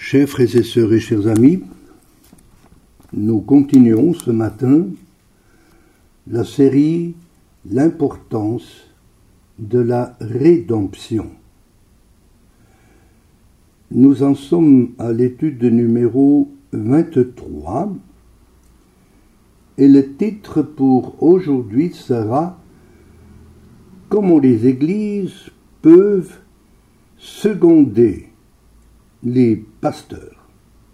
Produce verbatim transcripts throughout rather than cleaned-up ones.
Chers frères et sœurs et chers amis, nous continuons ce matin la série « L'importance de la rédemption ». Nous en sommes à l'étude numéro vingt-trois et le titre pour aujourd'hui sera « Comment les églises peuvent seconder les pasteurs ».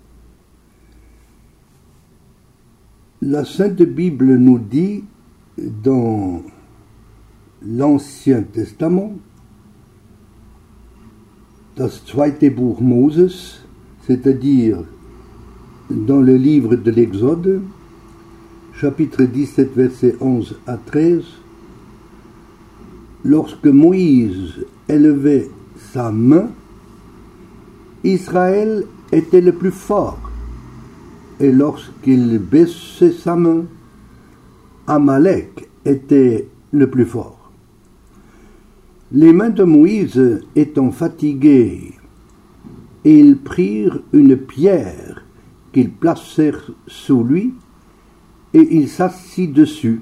La Sainte Bible nous dit dans l'Ancien Testament, das zweite Buch Moses, c'est-à-dire dans le livre de l'Exode, chapitre dix-sept, versets onze à treize, lorsque Moïse élevait sa main, Israël était le plus fort, et lorsqu'il baissait sa main, Amalek était le plus fort. Les mains de Moïse étant fatiguées, ils prirent une pierre qu'ils placèrent sous lui, et il s'assit dessus.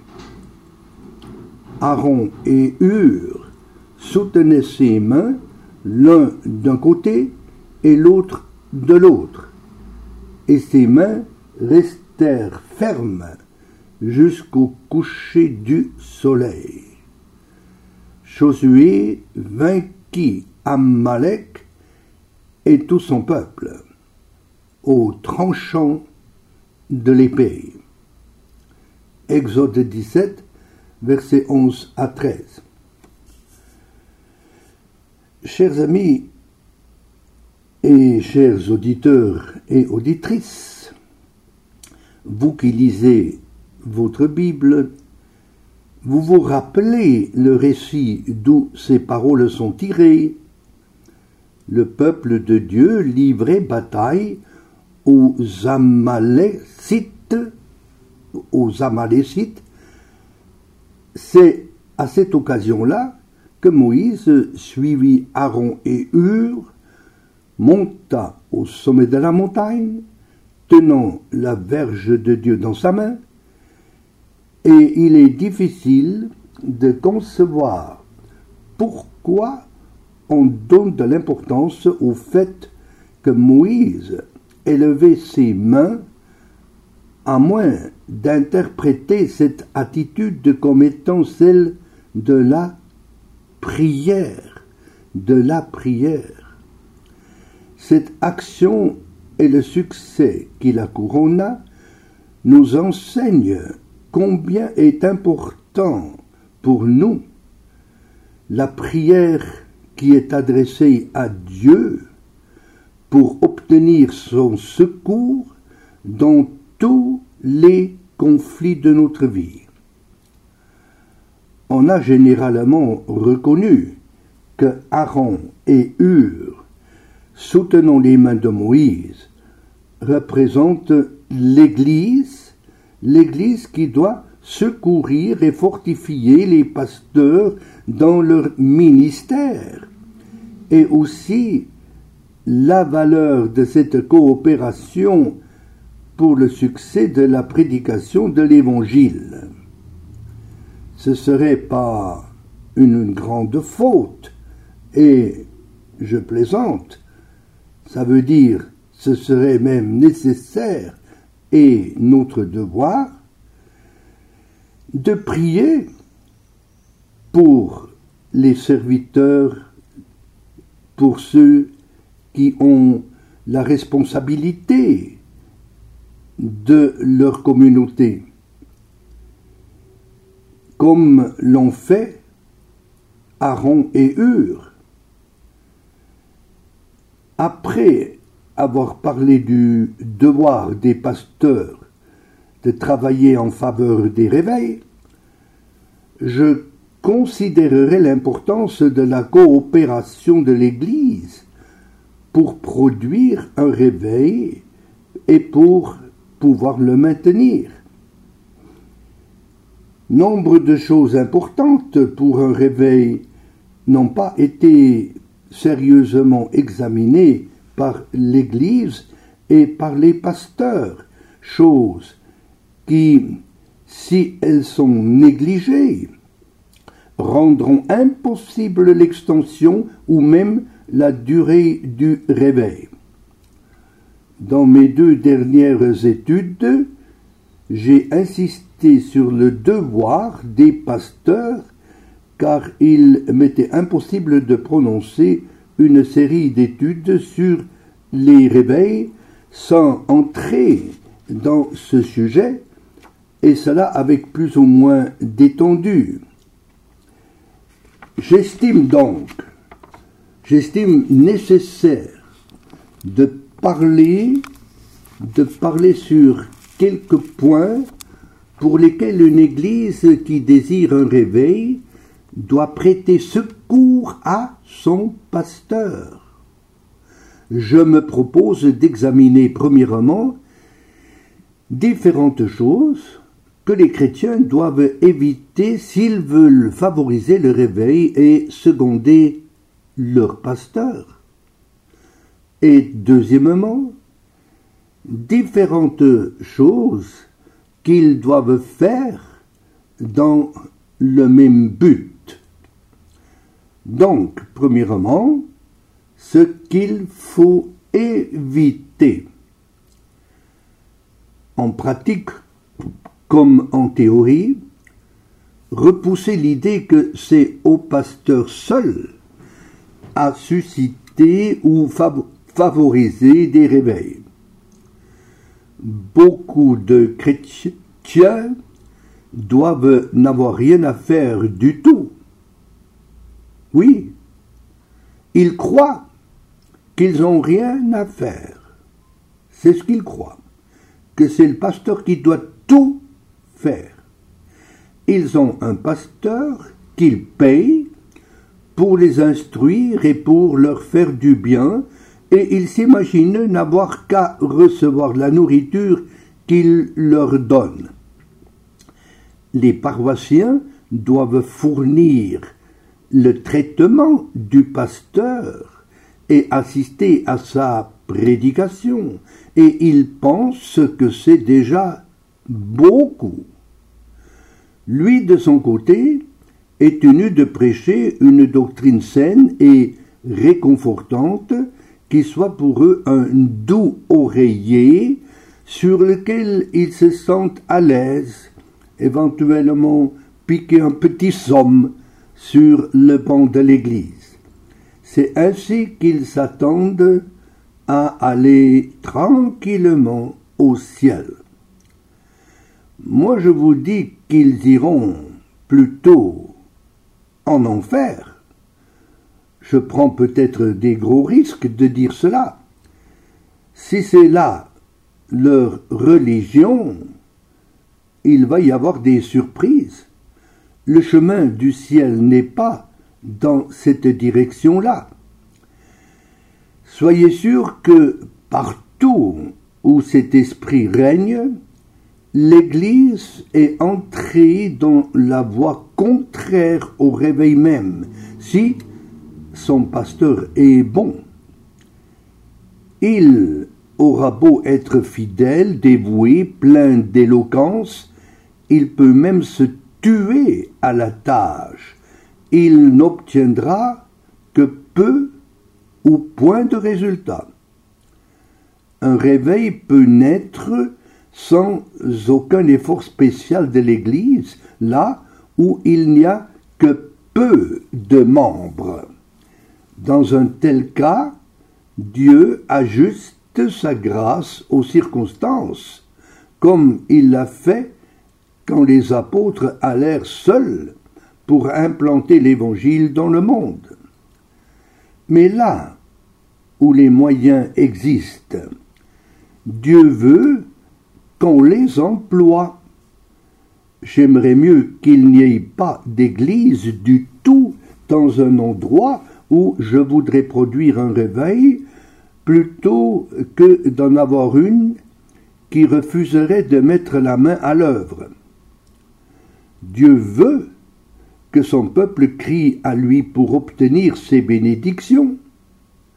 Aaron et Hur soutenaient ses mains, l'un d'un côté et l'autre de l'autre, et ses mains restèrent fermes jusqu'au coucher du soleil. Josué vainquit Amalek et tout son peuple au tranchant de l'épée. Exode dix-sept, versets onze à treize. Chers amis et chers auditeurs et auditrices, vous qui lisez votre Bible, vous vous rappelez le récit d'où ces paroles sont tirées. Le peuple de Dieu livrait bataille aux Amalécites, aux Amalécites. C'est à cette occasion-là que Moïse suivit Aaron et Hur, monta au sommet de la montagne, tenant la verge de Dieu dans sa main, et il est difficile de concevoir pourquoi on donne de l'importance au fait que Moïse élevait ses mains, à moins d'interpréter cette attitude comme étant celle de la prière, de la prière. Cette action et le succès qui la couronna nous enseignent combien est important pour nous la prière qui est adressée à Dieu pour obtenir son secours dans tous les conflits de notre vie. On a généralement reconnu que Aaron et Hur, soutenant les mains de Moïse, représentent l'Église, l'Église qui doit secourir et fortifier les pasteurs dans leur ministère, et aussi la valeur de cette coopération pour le succès de la prédication de l'Évangile. Ce ne serait pas une grande faute, et je plaisante, ça veut dire ce serait même nécessaire et notre devoir de prier pour les serviteurs, pour ceux qui ont la responsabilité de leur communauté, comme l'ont fait Aaron et Hur. Après avoir parlé du devoir des pasteurs de travailler en faveur des réveils, je considérerai l'importance de la coopération de l'Église pour produire un réveil et pour pouvoir le maintenir. Nombre de choses importantes pour un réveil n'ont pas été sérieusement examinées par l'Église et par les pasteurs, choses qui, si elles sont négligées, rendront impossible l'extension ou même la durée du réveil. Dans mes deux dernières études, j'ai insisté sur le devoir des pasteurs car il m'était impossible de prononcer une série d'études sur les réveils sans entrer dans ce sujet, et cela avec plus ou moins d'étendue. J'estime donc, j'estime nécessaire de parler, de parler sur quelques points pour lesquels une Église qui désire un réveil doit prêter secours à son pasteur. Je me propose d'examiner premièrement différentes choses que les chrétiens doivent éviter s'ils veulent favoriser le réveil et seconder leur pasteur. Et deuxièmement, différentes choses qu'ils doivent faire dans le même but. Donc, premièrement, ce qu'il faut éviter. En pratique, comme en théorie, repousser l'idée que c'est au pasteur seul à susciter ou favoriser des réveils. Beaucoup de chrétiens doivent n'avoir rien à faire du tout. Oui, ils croient qu'ils n'ont rien à faire. C'est ce qu'ils croient, que c'est le pasteur qui doit tout faire. Ils ont un pasteur qu'ils payent pour les instruire et pour leur faire du bien, et ils s'imaginent n'avoir qu'à recevoir la nourriture qu'il leur donne. Les paroissiens doivent fournir le traitement du pasteur et assister à sa prédication, et ils pensent que c'est déjà beaucoup. Lui, de son côté, est tenu de prêcher une doctrine saine et réconfortante qui soit pour eux un doux oreiller sur lequel ils se sentent à l'aise, éventuellement piquer un petit somme sur le banc de l'église. C'est ainsi qu'ils s'attendent à aller tranquillement au ciel. Moi, je vous dis qu'ils iront plutôt en enfer. Je prends peut-être des gros risques de dire cela. Si c'est là leur religion, il va y avoir des surprises. Le chemin du ciel n'est pas dans cette direction-là. Soyez sûrs que partout où cet esprit règne, l'Église est entrée dans la voie contraire au réveil même, si son pasteur est bon. Il aura beau être fidèle, dévoué, plein d'éloquence, il peut même se tuer à la tâche. Il n'obtiendra que peu ou point de résultat. Un réveil peut naître sans aucun effort spécial de l'Église, là où il n'y a que peu de membres. Dans un tel cas, Dieu ajuste sa grâce aux circonstances, comme il l'a fait quand les apôtres allèrent seuls pour implanter l'Évangile dans le monde. Mais là où les moyens existent, Dieu veut qu'on les emploie. J'aimerais mieux qu'il n'y ait pas d'église du tout dans un endroit où je voudrais produire un réveil, plutôt que d'en avoir une qui refuserait de mettre la main à l'œuvre. Dieu veut que son peuple crie à lui pour obtenir ses bénédictions.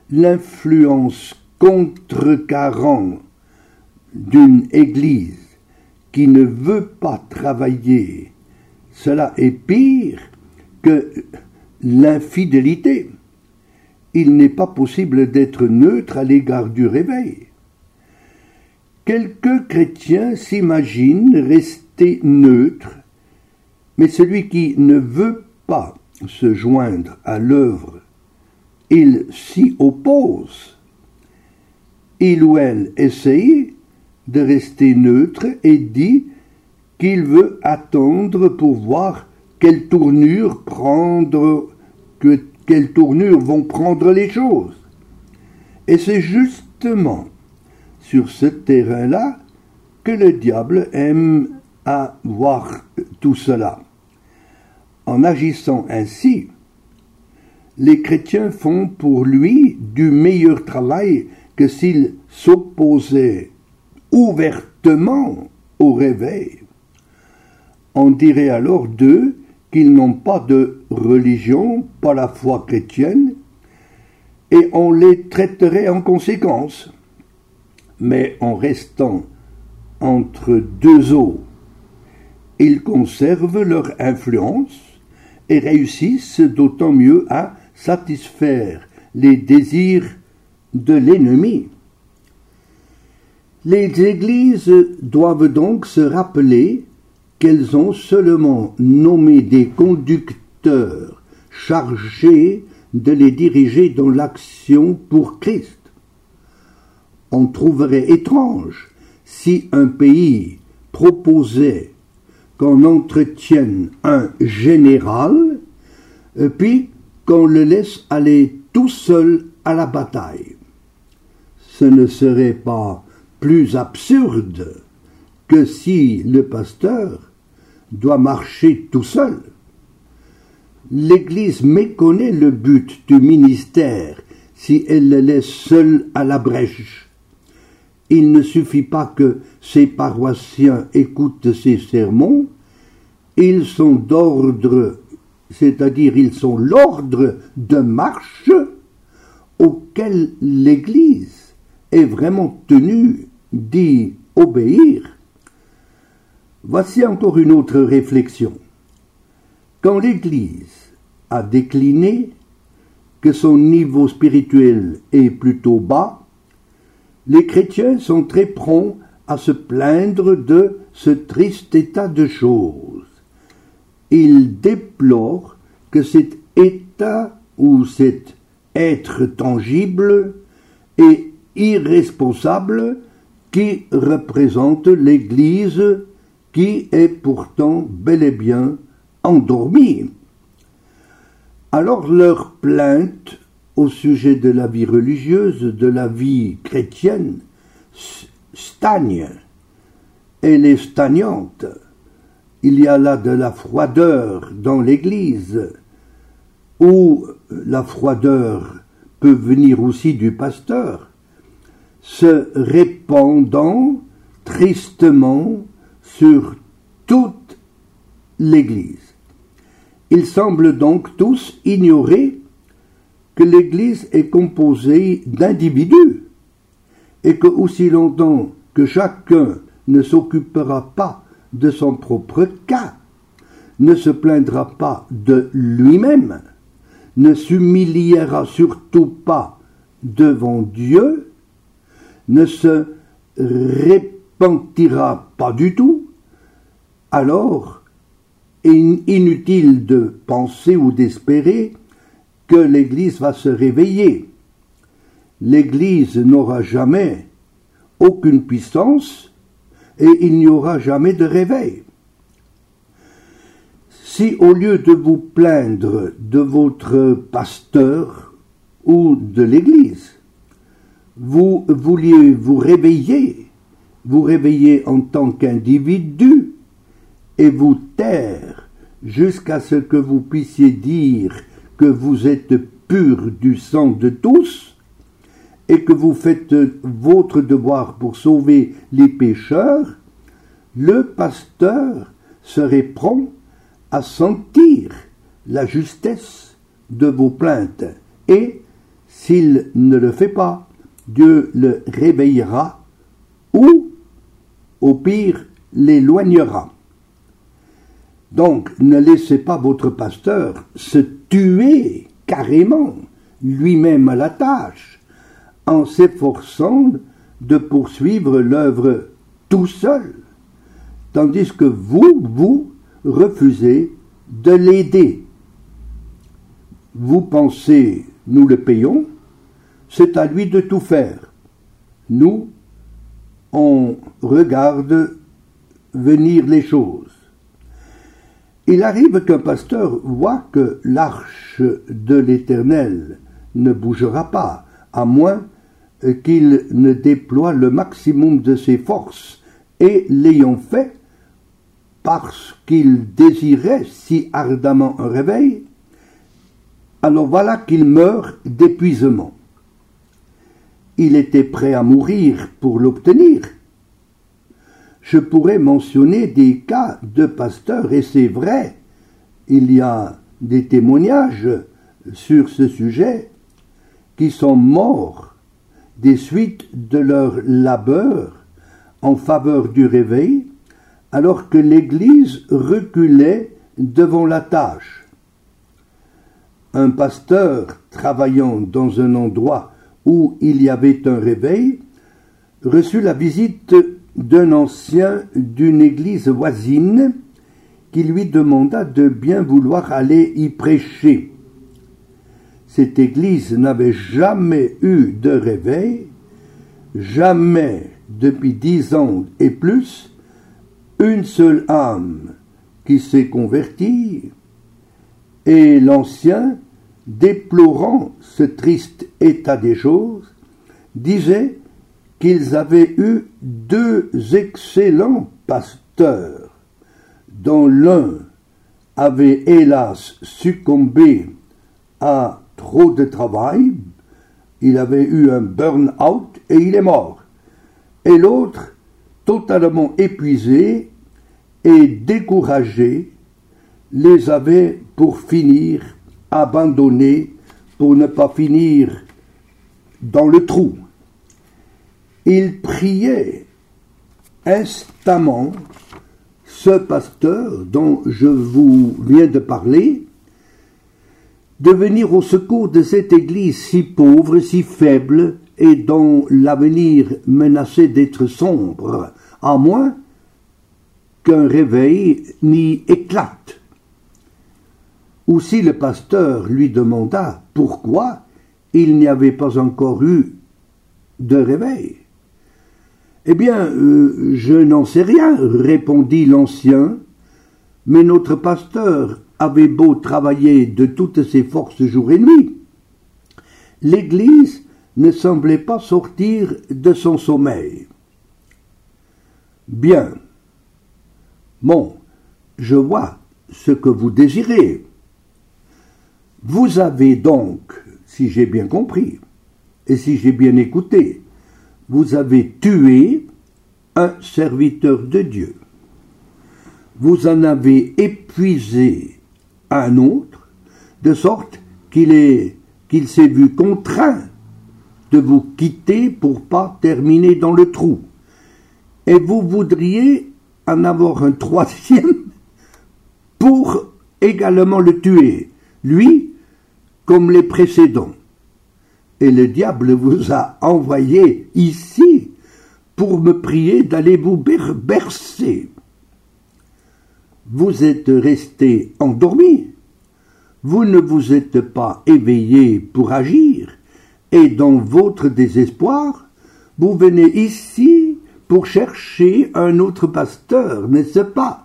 l'influence contrecarrant d'une Église qui ne veut pas travailler, cela est pire que l'infidélité. Il n'est pas possible d'être neutre à l'égard du réveil. Quelques chrétiens s'imaginent rester neutres, mais celui qui ne veut pas se joindre à l'œuvre, il s'y oppose. Il ou elle essaye de rester neutre et dit qu'il veut attendre pour voir quelle tournure prendre, que, quelle tournure vont prendre les choses. Et c'est justement sur ce terrain-là que le diable aime à voir tout cela. En agissant ainsi, les chrétiens font pour lui du meilleur travail que s'ils s'opposaient ouvertement au réveil. On dirait alors d'eux qu'ils n'ont pas de religion, pas la foi chrétienne, et on les traiterait en conséquence. Mais en restant entre deux eaux, ils conservent leur influence et réussissent d'autant mieux à satisfaire les désirs de l'ennemi. Les églises doivent donc se rappeler qu'elles ont seulement nommé des conducteurs chargés de les diriger dans l'action pour Christ. On trouverait étrange si un pays proposait qu'on entretienne un général, puis qu'on le laisse aller tout seul à la bataille. Ce ne serait pas plus absurde que si le pasteur doit marcher tout seul. L'Église méconnaît le but du ministère si elle le laisse seul à la brèche. Il ne suffit pas que ses paroissiens écoutent ses sermons, ils sont d'ordre, c'est-à-dire ils sont l'ordre de marche auquel l'Église est vraiment tenue d'y obéir. Voici encore une autre réflexion. Quand l'Église a décliné, que son niveau spirituel est plutôt bas, les chrétiens sont très prompts à se plaindre de ce triste état de choses. Ils déplorent que cet état ou cet être tangible et irresponsable qui représente l'Église qui est pourtant bel et bien endormie. Alors leur plainte au sujet de la vie religieuse, de la vie chrétienne, stagne. Elle est stagnante. Il y a là de la froideur dans l'Église, ou la froideur peut venir aussi du pasteur, se répandant tristement sur toute l'Église. Ils semblent donc tous ignorer que l'Église est composée d'individus et que aussi longtemps que chacun ne s'occupera pas de son propre cas, ne se plaindra pas de lui-même, ne s'humiliera surtout pas devant Dieu, ne se repentira pas du tout, alors inutile de penser ou d'espérer que l'Église va se réveiller. L'Église n'aura jamais aucune puissance et il n'y aura jamais de réveil. Si au lieu de vous plaindre de votre pasteur ou de l'Église, vous vouliez vous réveiller, vous réveiller en tant qu'individu et vous taire jusqu'à ce que vous puissiez dire que vous êtes pur du sang de tous et que vous faites votre devoir pour sauver les pécheurs, le pasteur serait prompt à sentir la justesse de vos plaintes et S'il ne le fait pas, Dieu le réveillera ou, au pire, l'éloignera. Donc, ne laissez pas votre pasteur se tuer carrément lui-même à la tâche en s'efforçant de poursuivre l'œuvre tout seul, tandis que vous, vous refusez de l'aider. Vous pensez, nous le payons, c'est à lui de tout faire. Nous, on regarde venir les choses. Il arrive qu'un pasteur voit que l'arche de l'Éternel ne bougera pas, à moins qu'il ne déploie le maximum de ses forces, et l'ayant fait, parce qu'il désirait si ardemment un réveil, alors voilà qu'il meurt d'épuisement. Il était prêt à mourir pour l'obtenir. Je pourrais mentionner des cas de pasteurs, et c'est vrai, il y a des témoignages sur ce sujet, qui sont morts des suites de leur labeur en faveur du réveil, alors que l'Église reculait devant la tâche. Un pasteur travaillant dans un endroit où il y avait un réveil reçut la visite d'un ancien d'une église voisine qui lui demanda de bien vouloir aller y prêcher. Cette église n'avait jamais eu de réveil, jamais depuis dix ans et plus, une seule âme qui s'est convertie, et l'ancien, déplorant ce triste état des choses, disait qu'ils avaient eu deux excellents pasteurs, dont l'un avait hélas succombé à trop de travail, il avait eu un burn-out et il est mort, et l'autre, totalement épuisé et découragé, les avait pour finir abandonnés pour ne pas finir dans le trou. Il priait instamment ce pasteur dont je vous viens de parler de venir au secours de cette église si pauvre, si faible et dont l'avenir menaçait d'être sombre, à moins qu'un réveil n'y éclate. Aussi le pasteur lui demanda pourquoi il n'y avait pas encore eu de réveil. Eh bien, euh, je n'en sais rien, répondit l'ancien, mais notre pasteur avait beau travailler de toutes ses forces jour et nuit. L'Église ne semblait pas sortir de son sommeil. Bien. Bon, je vois ce que vous désirez. Vous avez donc, si j'ai bien compris, et si j'ai bien écouté, vous avez tué un serviteur de Dieu. Vous en avez épuisé un autre, de sorte qu'il est, qu'il s'est vu contraint de vous quitter pour pas terminer dans le trou. Et vous voudriez en avoir un troisième pour également le tuer, lui comme les précédents. Et le diable vous a envoyé ici pour me prier d'aller vous bercer. Vous êtes resté endormi, vous ne vous êtes pas éveillé pour agir, et dans votre désespoir, vous venez ici pour chercher un autre pasteur, n'est-ce pas?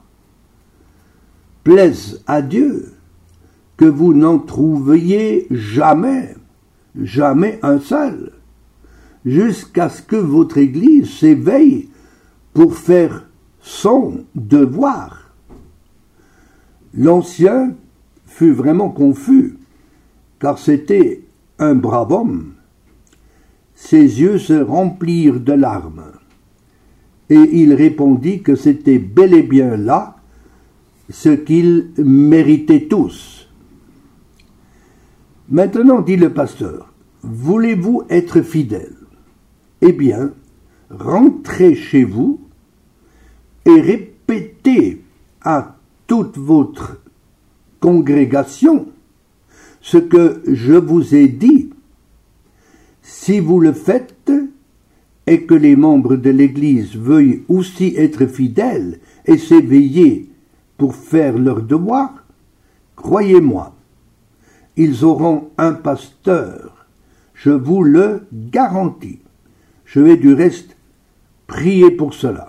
Plaise à Dieu que vous n'en trouviez jamais, jamais un seul, jusqu'à ce que votre Église s'éveille pour faire son devoir. L'ancien fut vraiment confus, car c'était un brave homme. Ses yeux se remplirent de larmes, et il répondit que c'était bel et bien là ce qu'ils méritaient tous. Maintenant, dit le pasteur, voulez-vous être fidèle? Eh bien, rentrez chez vous et répétez à toute votre congrégation ce que je vous ai dit. Si vous le faites, et que les membres de l'Église veuillent aussi être fidèles et s'éveiller pour faire leur devoir, croyez-moi, ils auront un pasteur, je vous le garantis. Je vais du reste prier pour cela.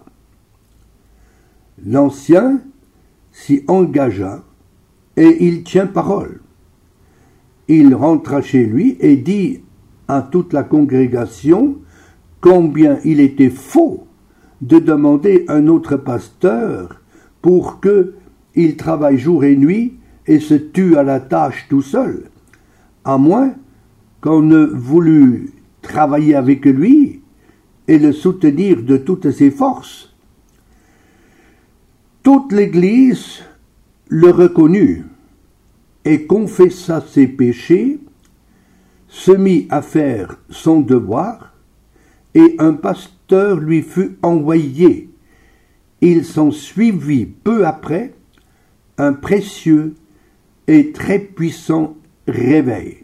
L'ancien s'y engagea et il tient parole. Il rentra chez lui et dit à toute la congrégation combien il était faux de demander un autre pasteur pour qu'il travaille jour et nuit et se tue à la tâche tout seul, à moins qu'on ne voulût travailler avec lui et le soutenir de toutes ses forces. Toute l'Église le reconnut et confessa ses péchés, se mit à faire son devoir, et un pasteur lui fut envoyé. Il s'en suivit peu après un précieux et très puissant réveil.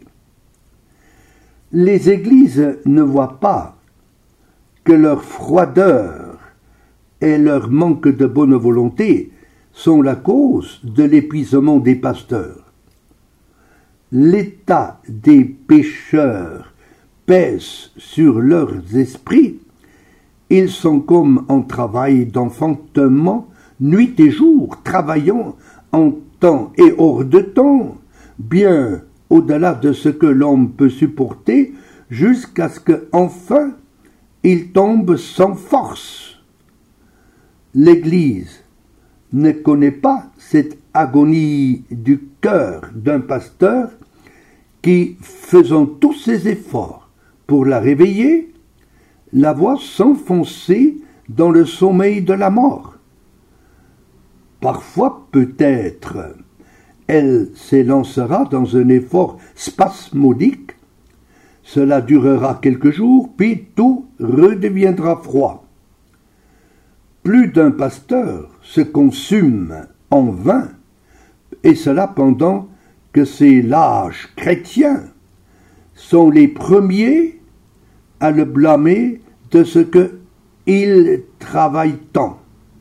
Les églises ne voient pas que leur froideur et leur manque de bonne volonté sont la cause de l'épuisement des pasteurs. L'état des pécheurs pèse sur leurs esprits, ils sont comme en travail d'enfantement, nuit et jour, travaillant en temps et hors de temps, bien au-delà de ce que l'homme peut supporter, jusqu'à ce qu'enfin il tombe sans force. L'Église ne connaît pas cette agonie du cœur d'un pasteur qui, faisant tous ses efforts pour la réveiller, la voit s'enfoncer dans le sommeil de la mort. Parfois, peut-être, elle s'élancera dans un effort spasmodique, cela durera quelques jours, puis tout redeviendra froid. Plus d'un pasteur se consume en vain, et cela pendant que ces lâches chrétiens sont les premiers à le blâmer de ce qu'il travaille tant.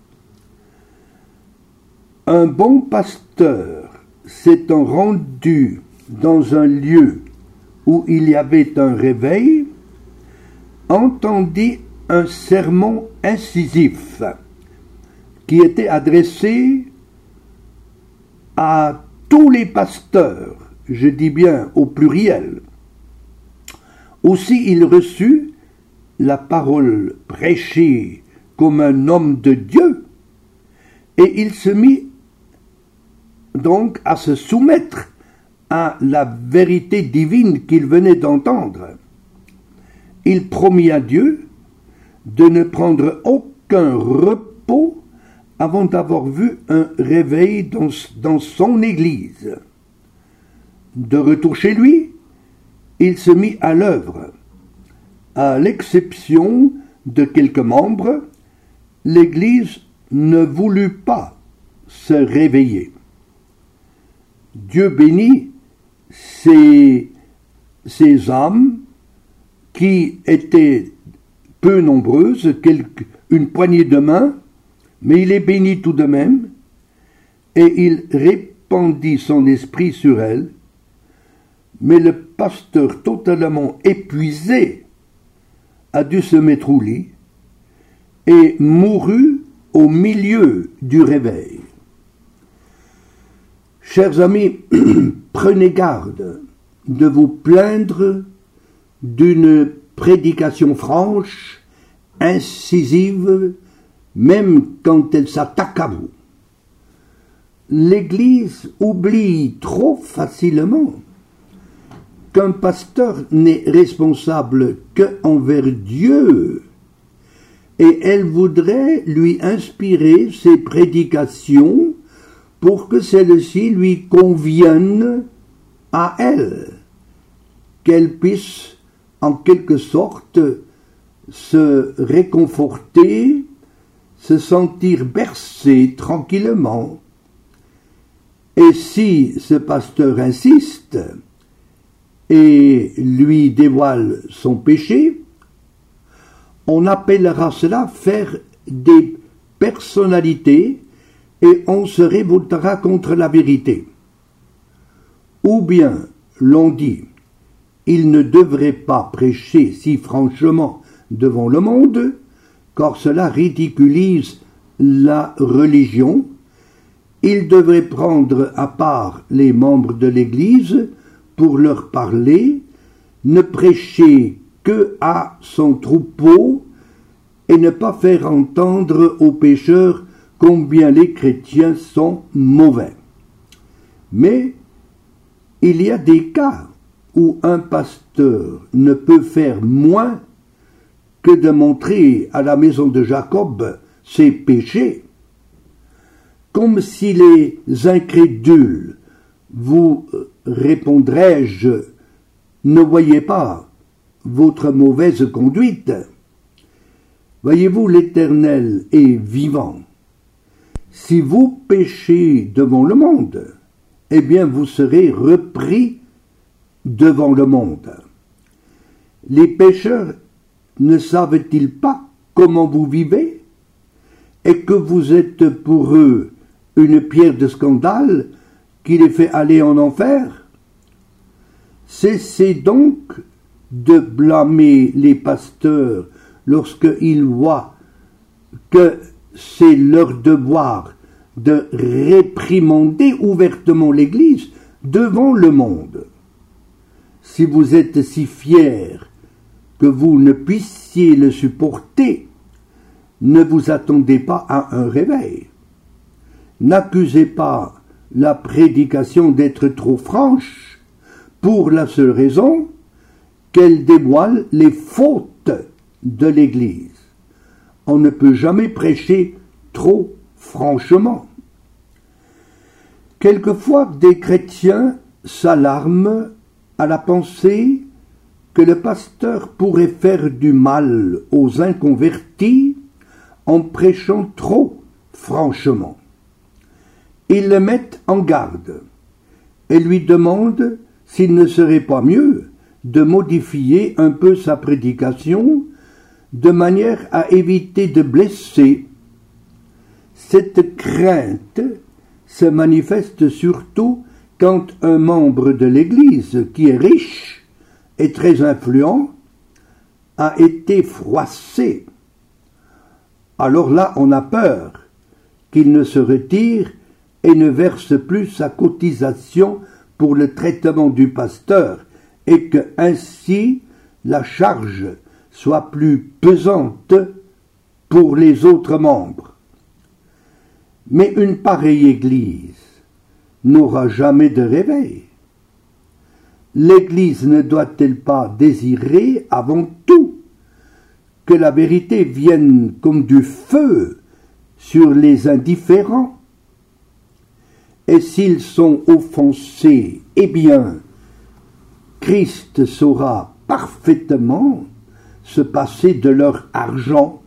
Un bon pasteur s'étant rendu dans un lieu où il y avait un réveil, entendit un sermon incisif qui était adressé à tous les pasteurs, je dis bien au pluriel. Aussi il reçut la parole prêchée comme un homme de Dieu, et il se mit donc à se soumettre à la vérité divine qu'il venait d'entendre. Il promit à Dieu de ne prendre aucun repos avant d'avoir vu un réveil dans, dans son église. De retour chez lui, il se mit à l'œuvre. À l'exception de quelques membres, l'église ne voulut pas se réveiller. Dieu bénit ces, ces âmes qui étaient peu nombreuses, quelques, une poignée de mains, mais il les bénit tout de même, et il répandit son esprit sur elles. Mais le pasteur, totalement épuisé, a dû se mettre au lit et mourut au milieu du réveil. Chers amis, prenez garde de vous plaindre d'une prédication franche, incisive, même quand elle s'attaque à vous. L'Église oublie trop facilement qu'un pasteur n'est responsable qu'envers Dieu, et elle voudrait lui inspirer ses prédications pour que celles-ci lui conviennent à elle, qu'elle puisse en quelque sorte se réconforter, se sentir bercé tranquillement. Et si ce pasteur insiste et lui dévoile son péché, on appellera cela faire des personnalités et on se révoltera contre la vérité. Ou bien l'on dit, il ne devrait pas prêcher si franchement devant le monde, car cela ridiculise la religion. Il devrait prendre à part les membres de l'Église pour leur parler, ne prêcher que à son troupeau et ne pas faire entendre aux pécheurs combien les chrétiens sont mauvais. Mais il y a des cas où un pasteur ne peut faire moins que de montrer à la maison de Jacob ses péchés, comme si les incrédules, vous répondrais-je, ne voyaient pas votre mauvaise conduite. Voyez-vous, l'Éternel est vivant. Si vous péchez devant le monde, eh bien vous serez repris devant le monde. Les pécheurs ne savent-ils pas comment vous vivez et que vous êtes pour eux une pierre de scandale qui les fait aller en enfer? Cessez donc de blâmer les pasteurs lorsqu'ils voient que c'est leur devoir de réprimander ouvertement l'Église devant le monde. Si vous êtes si fiers que vous ne puissiez le supporter, ne vous attendez pas à un réveil. N'accusez pas la prédication d'être trop franche, pour la seule raison qu'elle dévoile les fautes de l'Église. On ne peut jamais prêcher trop franchement. Quelquefois, des chrétiens s'alarment à la pensée que le pasteur pourrait faire du mal aux inconvertis en prêchant trop franchement. Ils le mettent en garde et lui demandent s'il ne serait pas mieux de modifier un peu sa prédication de manière à éviter de blesser. Cette crainte se manifeste surtout quand un membre de l'Église qui est riche et très influent a été froissé. Alors là, on a peur qu'il ne se retire et ne verse plus sa cotisation pour le traitement du pasteur et que ainsi la charge soit plus pesante pour les autres membres. Mais une pareille Église n'aura jamais de réveil. L'Église ne doit-elle pas désirer avant tout que la vérité vienne comme du feu sur les indifférents? Et s'ils sont offensés, eh bien, Christ saura parfaitement se passer de leur argent.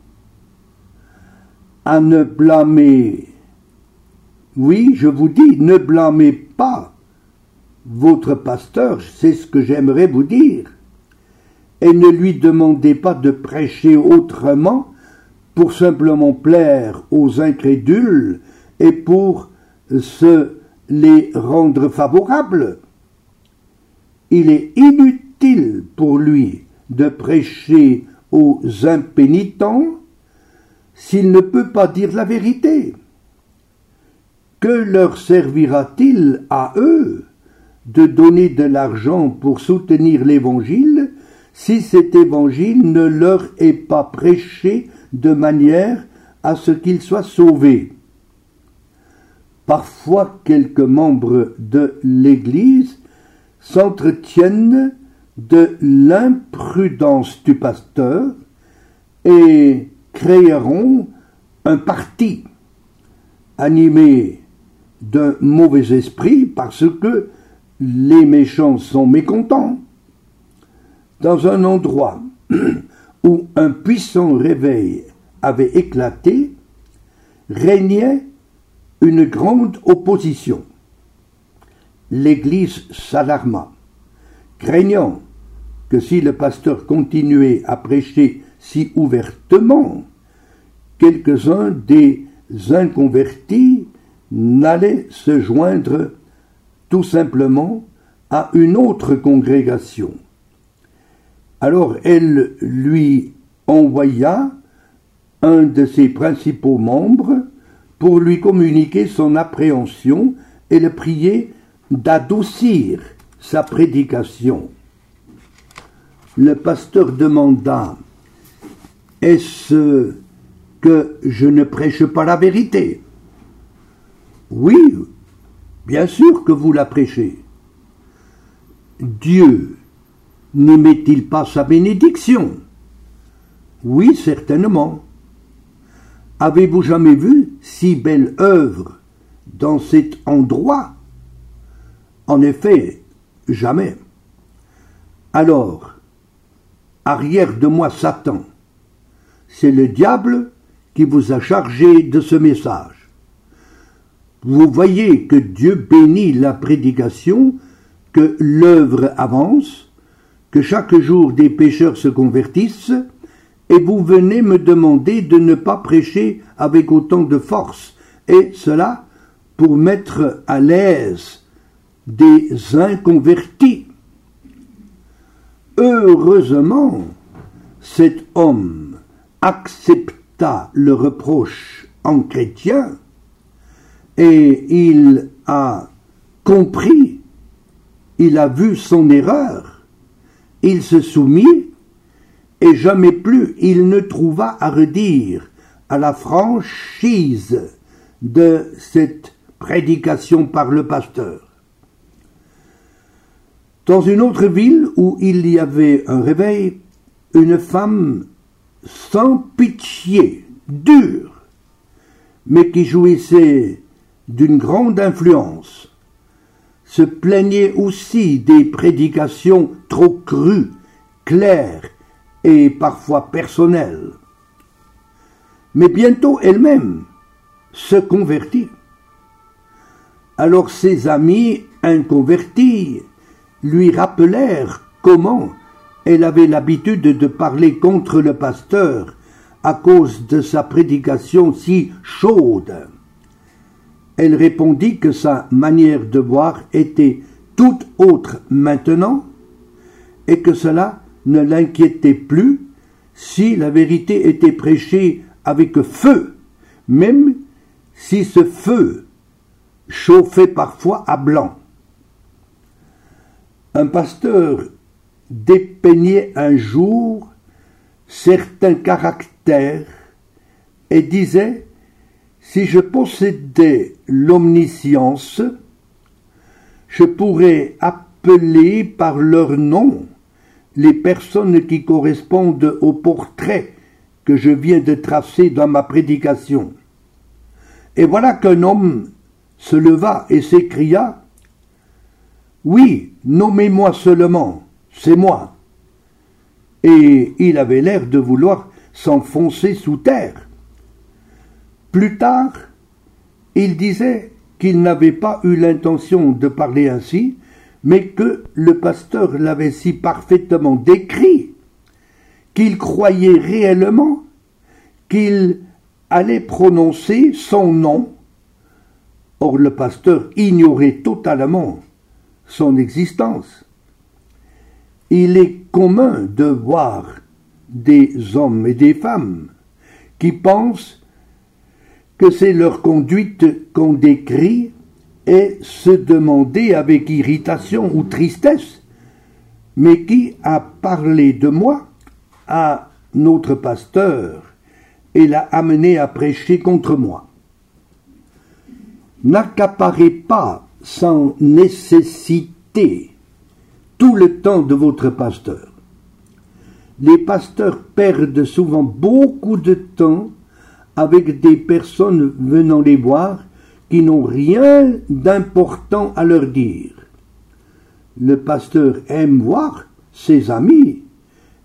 À ne blâmer, oui, je vous dis, ne blâmez pas votre pasteur, c'est ce que j'aimerais vous dire, et ne lui demandez pas de prêcher autrement pour simplement plaire aux incrédules et pour se les rendre favorables. Il est inutile pour lui de prêcher aux impénitents s'il ne peut pas dire la vérité. Que leur servira-t-il à eux de donner de l'argent pour soutenir l'Évangile si cet Évangile ne leur est pas prêché de manière à ce qu'ils soient sauvés? Parfois, quelques membres de l'Église s'entretiennent de l'imprudence du pasteur et créeront un parti animé d'un mauvais esprit parce que les méchants sont mécontents. dans un endroit où un puissant réveil avait éclaté, régnait une grande opposition. L'Église s'alarma, craignant que si le pasteur continuait à prêcher si ouvertement, quelques-uns des inconvertis n'allaient se joindre tout simplement à une autre congrégation. Alors elle lui envoya un de ses principaux membres pour lui communiquer son appréhension et le prier d'adoucir sa prédication. Le pasteur demanda « Est-ce que je ne prêche pas la vérité ?»« Oui, bien sûr que vous la prêchez. Dieu n'y met-il pas sa bénédiction ?»« Oui, certainement. Avez-vous jamais vu si belle œuvre dans cet endroit ? En effet, jamais. Alors, arrière de moi Satan, c'est le diable qui vous a chargé de ce message. Vous voyez que Dieu bénit la prédication, que l'œuvre avance, que chaque jour des pécheurs se convertissent, et vous venez me demander de ne pas prêcher avec autant de force, et cela pour mettre à l'aise des inconvertis. Heureusement, cet homme accepta le reproche en chrétien et il a compris, il a vu son erreur, il se soumit et jamais plus il ne trouva à redire à la franchise de cette prédication par le pasteur. Dans une autre ville où il y avait un réveil, une femme sans pitié, dure, mais qui jouissait d'une grande influence, se plaignait aussi des prédications trop crues, claires et parfois personnelles. Mais bientôt elle-même se convertit. Alors ses amis inconvertis lui rappelèrent comment elle avait l'habitude de parler contre le pasteur à cause de sa prédication si chaude. Elle répondit que sa manière de voir était toute autre maintenant et que cela ne l'inquiétait plus si la vérité était prêchée avec feu, même si ce feu chauffait parfois à blanc. Un pasteur dépeignait un jour certains caractères et disait « Si je possédais l'omniscience, je pourrais appeler par leur nom les personnes qui correspondent au portrait que je viens de tracer dans ma prédication. » Et voilà qu'un homme se leva et s'écria « Oui, nommez-moi seulement, c'est moi. » Et il avait l'air de vouloir s'enfoncer sous terre. Plus tard, il disait qu'il n'avait pas eu l'intention de parler ainsi, mais que le pasteur l'avait si parfaitement décrit qu'il croyait réellement qu'il allait prononcer son nom. Or le pasteur ignorait totalement son existence. Il est commun de voir des hommes et des femmes qui pensent que c'est leur conduite qu'on décrit et se demander avec irritation ou tristesse, mais qui a parlé de moi à notre pasteur et l'a amené à prêcher contre moi. N'accaparez pas sans nécessité tout le temps de votre pasteur. Les pasteurs perdent souvent beaucoup de temps avec des personnes venant les voir qui n'ont rien d'important à leur dire. Le pasteur aime voir ses amis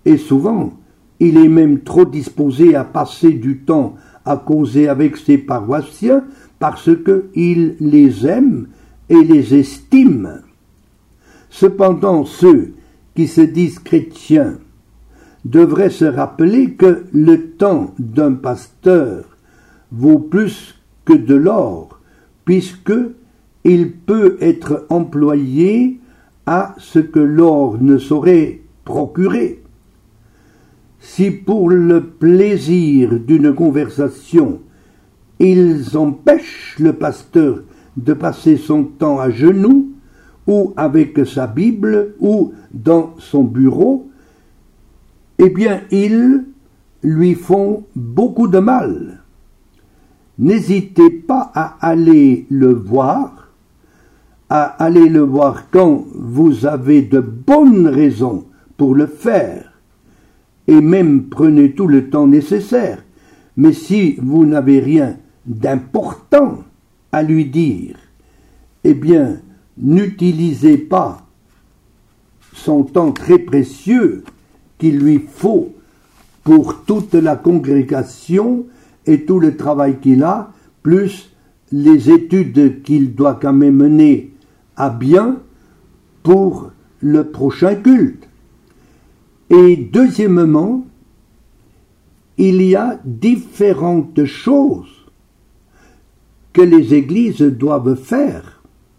Et souvent, il est même trop disposé à passer du temps à causer avec ses paroissiens parce qu'il les aime et les estime. Cependant, ceux qui se disent chrétiens devraient se rappeler que le temps d'un pasteur vaut plus que de l'or, puisque il peut être employé à ce que l'or ne saurait procurer. Si pour le plaisir d'une conversation, ils empêchent le pasteur de passer son temps à genoux, ou avec sa Bible, ou dans son bureau, eh bien, ils lui font beaucoup de mal. N'hésitez pas à aller le voir, à aller le voir quand vous avez de bonnes raisons pour le faire, et même prenez tout le temps nécessaire. Mais si vous n'avez rien d'important à lui dire, eh bien, n'utilisez pas son temps très précieux qu'il lui faut pour toute la congrégation et tout le travail qu'il a, plus les études qu'il doit quand même mener à bien pour le prochain culte. Et deuxièmement, il y a différentes choses que les églises doivent faire.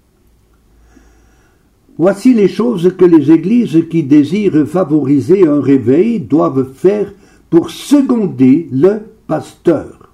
Voici les choses que les églises qui désirent favoriser un réveil doivent faire pour seconder le pasteur.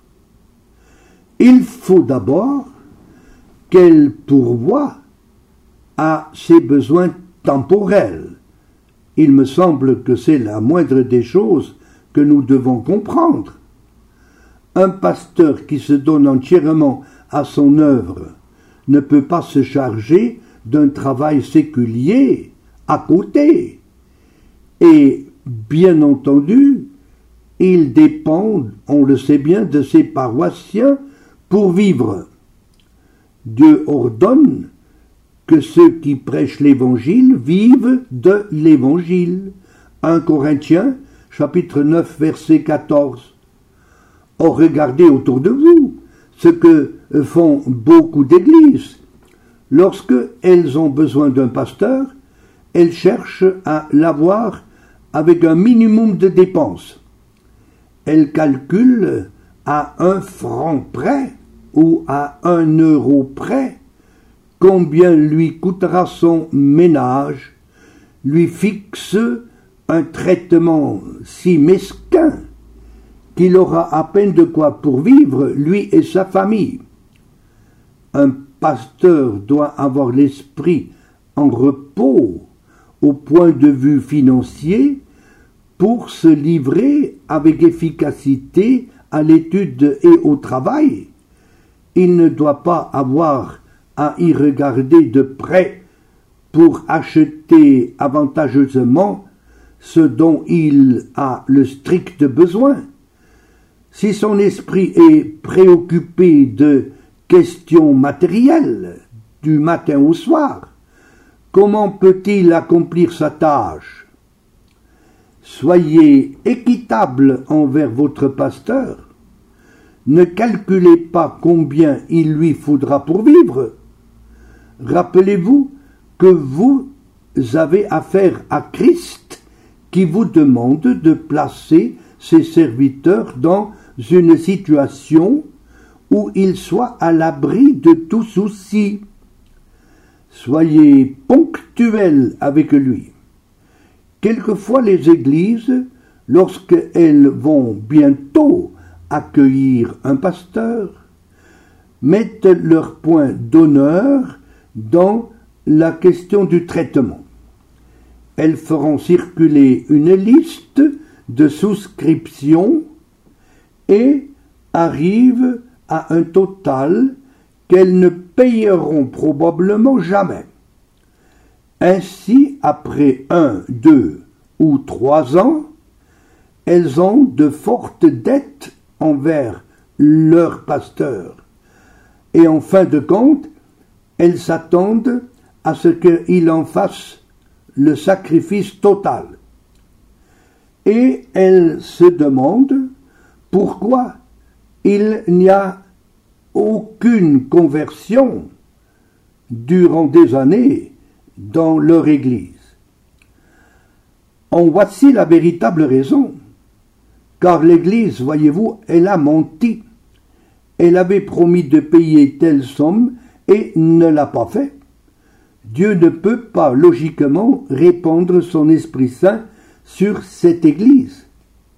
Il faut d'abord qu'elle pourvoie à ses besoins temporels. Il me semble que c'est la moindre des choses que nous devons comprendre. Un pasteur qui se donne entièrement à son œuvre ne peut pas se charger d'un travail séculier à côté. Et, bien entendu, il dépend, on le sait bien, de ses paroissiens pour vivre. Dieu ordonne que ceux qui prêchent l'Évangile vivent de l'Évangile. un Corinthiens, chapitre neuf, verset quatorze. Or, regardez autour de vous ce que font beaucoup d'églises. Lorsque elles ont besoin d'un pasteur, elles cherchent à l'avoir avec un minimum de dépenses. Elles calculent à un franc près ou à un euro près combien lui coûtera son ménage, lui fixent un traitement si mesquin qu'il aura à peine de quoi pour vivre, lui et sa famille. Un pasteur doit avoir l'esprit en repos au point de vue financier pour se livrer avec efficacité à l'étude et au travail. Il ne doit pas avoir à y regarder de près pour acheter avantageusement ce dont il a le strict besoin. Si son esprit est préoccupé de questions matérielles du matin au soir, comment peut-il accomplir sa tâche? Soyez équitable envers votre pasteur. Ne calculez pas combien il lui faudra pour vivre. Rappelez-vous que vous avez affaire à Christ qui vous demande de placer ses serviteurs dans une situation où ils soient à l'abri de tout souci. Soyez ponctuels avec lui. Quelquefois les églises, lorsqu'elles vont bientôt accueillir un pasteur, mettent leur point d'honneur dans la question du traitement. Elles feront circuler une liste de souscriptions et arrivent à un total qu'elles ne payeront probablement jamais. Ainsi, après un, deux ou trois ans, elles ont de fortes dettes envers leur pasteur. Et en fin de compte, elles s'attendent à ce qu'il en fasse le sacrifice total. et elle se demande pourquoi il n'y a aucune conversion durant des années dans leur Église. En voici la véritable raison, car l'Église, voyez-vous, elle a menti. Elle avait promis de payer telle somme et ne l'a pas fait. Dieu ne peut pas logiquement répandre son Esprit Saint sur cette Église.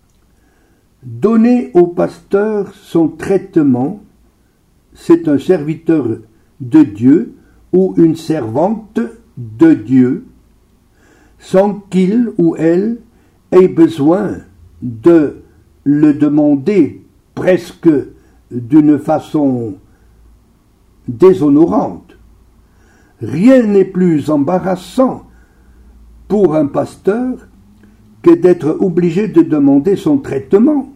Donner au pasteur son traitement, c'est un serviteur de Dieu ou une servante de Dieu, sans qu'il ou elle ait besoin de le demander presque d'une façon déshonorante. Rien n'est plus embarrassant pour un pasteur que d'être obligé de demander son traitement.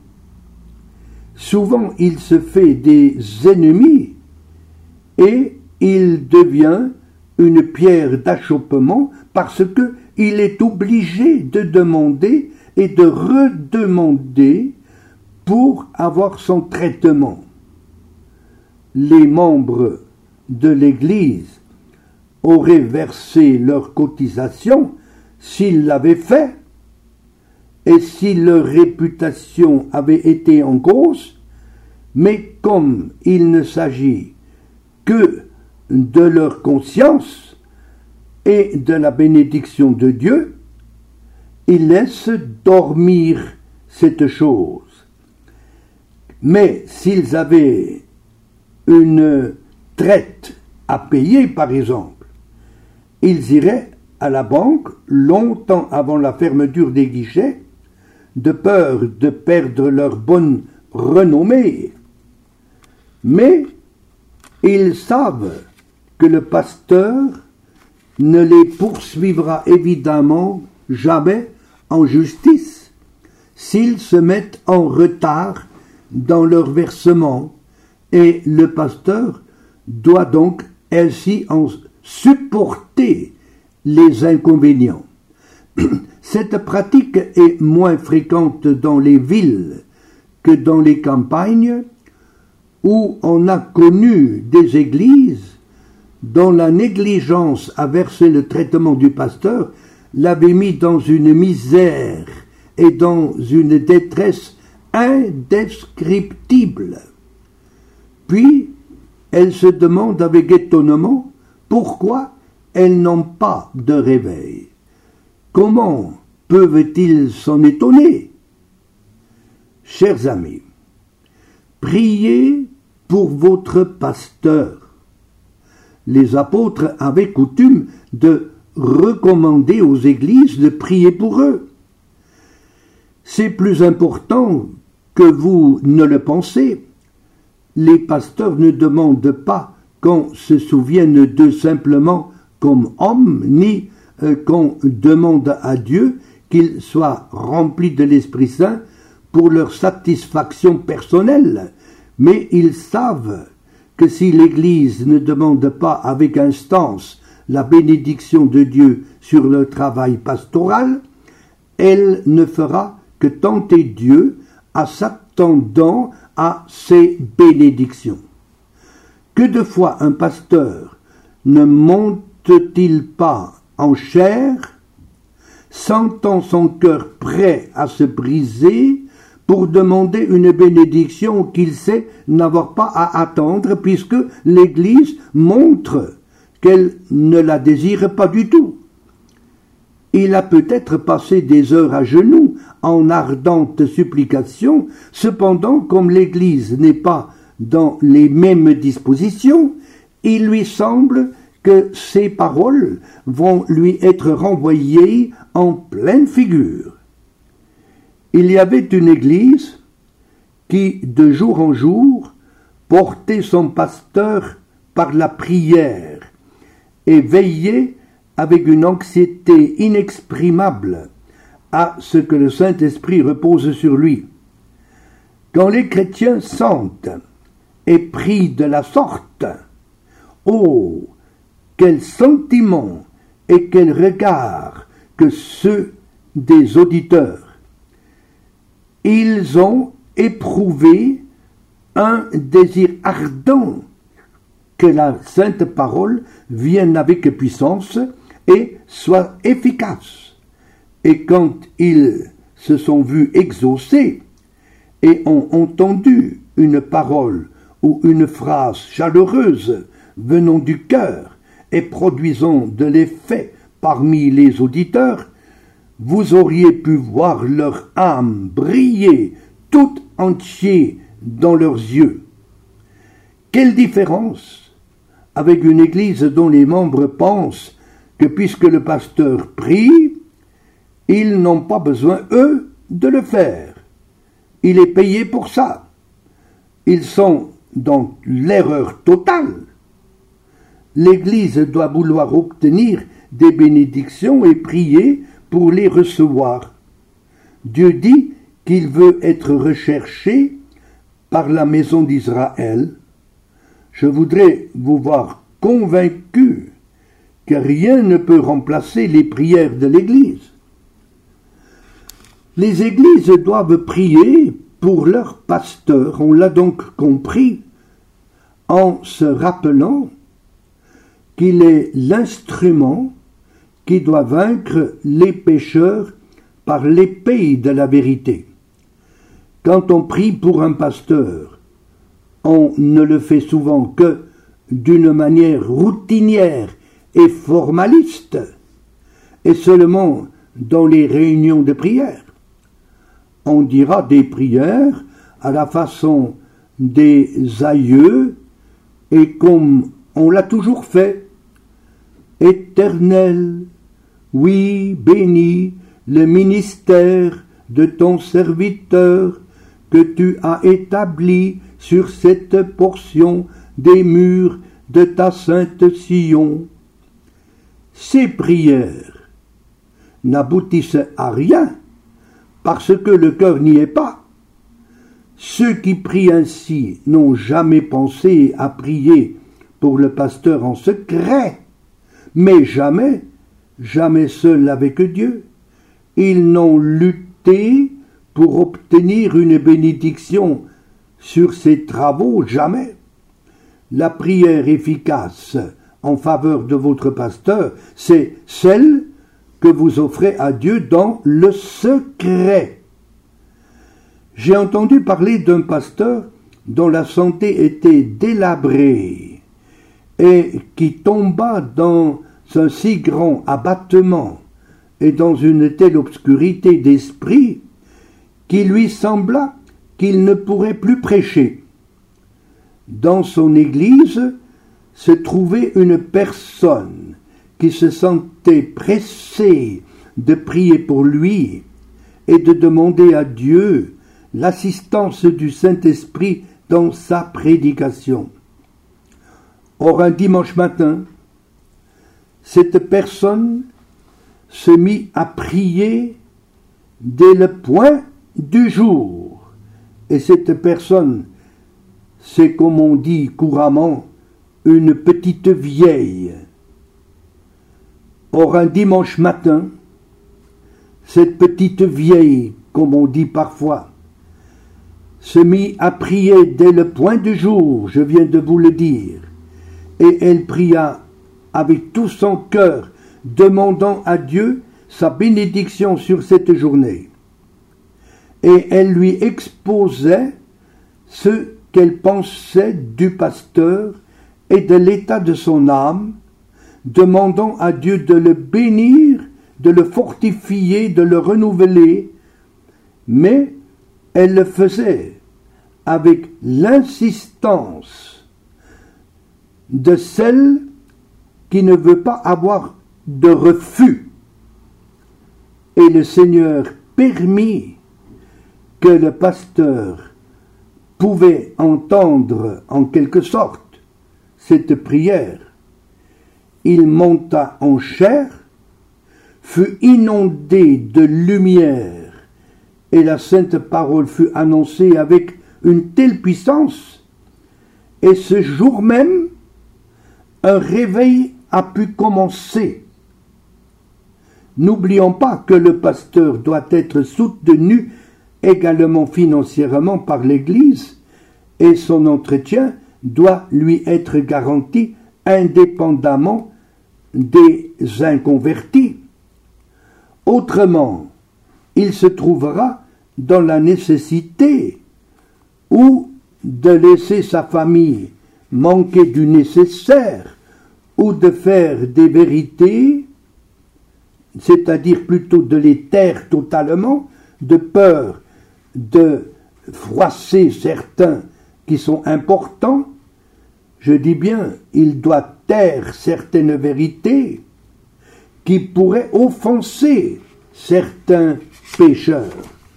Souvent, il se fait des ennemis et il devient une pierre d'achoppement parce qu'il est obligé de demander et de redemander pour avoir son traitement. Les membres de l'Église auraient versé leur cotisation s'ils l'avaient fait, et si leur réputation avait été en cause, mais comme il ne s'agit que de leur conscience et de la bénédiction de Dieu, ils laissent dormir cette chose. Mais s'ils avaient une traite à payer, par exemple, ils iraient à la banque longtemps avant la fermeture des guichets, de peur de perdre leur bonne renommée. Mais ils savent que le pasteur ne les poursuivra évidemment jamais en justice s'ils se mettent en retard dans leur versement, et le pasteur doit donc ainsi en supporter les inconvénients. Cette pratique est moins fréquente dans les villes que dans les campagnes, où on a connu des églises dont la négligence à verser le traitement du pasteur l'avait mis dans une misère et dans une détresse indescriptible. Puis, elles se demandent avec étonnement pourquoi elles n'ont pas de réveil. Comment peuvent-ils s'en étonner? Chers amis, priez pour votre pasteur. Les apôtres avaient coutume de recommander aux églises de prier pour eux. C'est plus important que vous ne le pensez. Les pasteurs ne demandent pas qu'on se souvienne d'eux simplement comme hommes, ni euh, qu'on demande à Dieu qu'ils soient remplis de l'Esprit Saint pour leur satisfaction personnelle, mais ils savent que si l'Église ne demande pas avec instance la bénédiction de Dieu sur le travail pastoral, elle ne fera que tenter Dieu en s'attendant à ses bénédictions. Que de fois un pasteur ne monte-t-il pas en chair, sentant son cœur prêt à se briser pour demander une bénédiction qu'il sait n'avoir pas à attendre, puisque l'Église montre qu'elle ne la désire pas du tout. Il a peut-être passé des heures à genoux en ardente supplication, cependant, comme l'Église n'est pas dans les mêmes dispositions, il lui semble que ces paroles vont lui être renvoyées en pleine figure. Il y avait une Église qui, de jour en jour, portait son pasteur par la prière et veillait avec une anxiété inexprimable à ce que le Saint-Esprit repose sur lui. Quand les chrétiens sentent et prient de la sorte, oh, quel sentiment et quel regard que ceux des auditeurs! ils ont éprouvé un désir ardent que la sainte parole vienne avec puissance et soit efficace. Et quand ils se sont vus exaucés et ont entendu une parole ou une phrase chaleureuse venant du cœur et produisant de l'effet parmi les auditeurs, vous auriez pu voir leur âme briller tout entier dans leurs yeux. Quelle différence avec une église dont les membres pensent que puisque le pasteur prie, ils n'ont pas besoin, eux, de le faire. Il est payé pour ça. Ils sont dans l'erreur totale. L'Église doit vouloir obtenir des bénédictions et prier pour les recevoir. Dieu dit qu'il veut être recherché par la maison d'Israël. Je voudrais vous voir convaincu que rien ne peut remplacer les prières de l'Église. Les églises doivent prier pour leur pasteur. On l'a donc compris en se rappelant qu'il est l'instrument qui doit vaincre les pécheurs par l'épée de la vérité. Quand on prie pour un pasteur, on ne le fait souvent que d'une manière routinière et formaliste, et seulement dans les réunions de prière. On dira des prières à la façon des aïeux et comme on l'a toujours fait. Éternel, oui, bénis le ministère de ton serviteur que tu as établi sur cette portion des murs de ta sainte Sion. Ces prières n'aboutissent à rien parce que le cœur n'y est pas. Ceux qui prient ainsi n'ont jamais pensé à prier pour le pasteur en secret, mais jamais, jamais seul avec Dieu. Ils n'ont lutté pour obtenir une bénédiction sur ses travaux, jamais. La prière efficace en faveur de votre pasteur, c'est celle que vous offrez à Dieu dans le secret. J'ai entendu parler d'un pasteur dont la santé était délabrée et qui tomba dans un si grand abattement et dans une telle obscurité d'esprit qu'il lui sembla qu'il ne pourrait plus prêcher. Dans son église se trouvait une personne qui se sentait pressée de prier pour lui et de demander à Dieu l'assistance du Saint-Esprit dans sa prédication. Or, un dimanche matin, cette personne se mit à prier dès le point du jour. Et cette personne, c'est comme on dit couramment, une petite vieille. Or, un dimanche matin, cette petite vieille, comme on dit parfois, se mit à prier dès le point du jour, je viens de vous le dire, et elle pria avec tout son cœur, demandant à Dieu sa bénédiction sur cette journée. Et elle lui exposait ce qu'elle pensait du pasteur et de l'état de son âme, demandant à Dieu de le bénir, de le fortifier, de le renouveler, mais elle le faisait avec l'insistance de celle qui ne veut pas avoir de refus. Et le Seigneur permit que le pasteur pouvait entendre en quelque sorte cette prière. Il monta en chair, fut inondé de lumière, et la sainte parole fut annoncée avec une telle puissance, et ce jour même, un réveil a pu commencer. N'oublions pas que le pasteur doit être soutenu également financièrement par l'Église, et son entretien doit lui être garanti indépendamment des inconvertis. Autrement, il se trouvera dans la nécessité ou de laisser sa famille manquer du nécessaire, ou de faire des vérités, c'est-à-dire plutôt de les taire totalement, de peur de froisser certains qui sont importants. Je dis bien, il doit taire certaines vérités qui pourraient offenser certains pécheurs.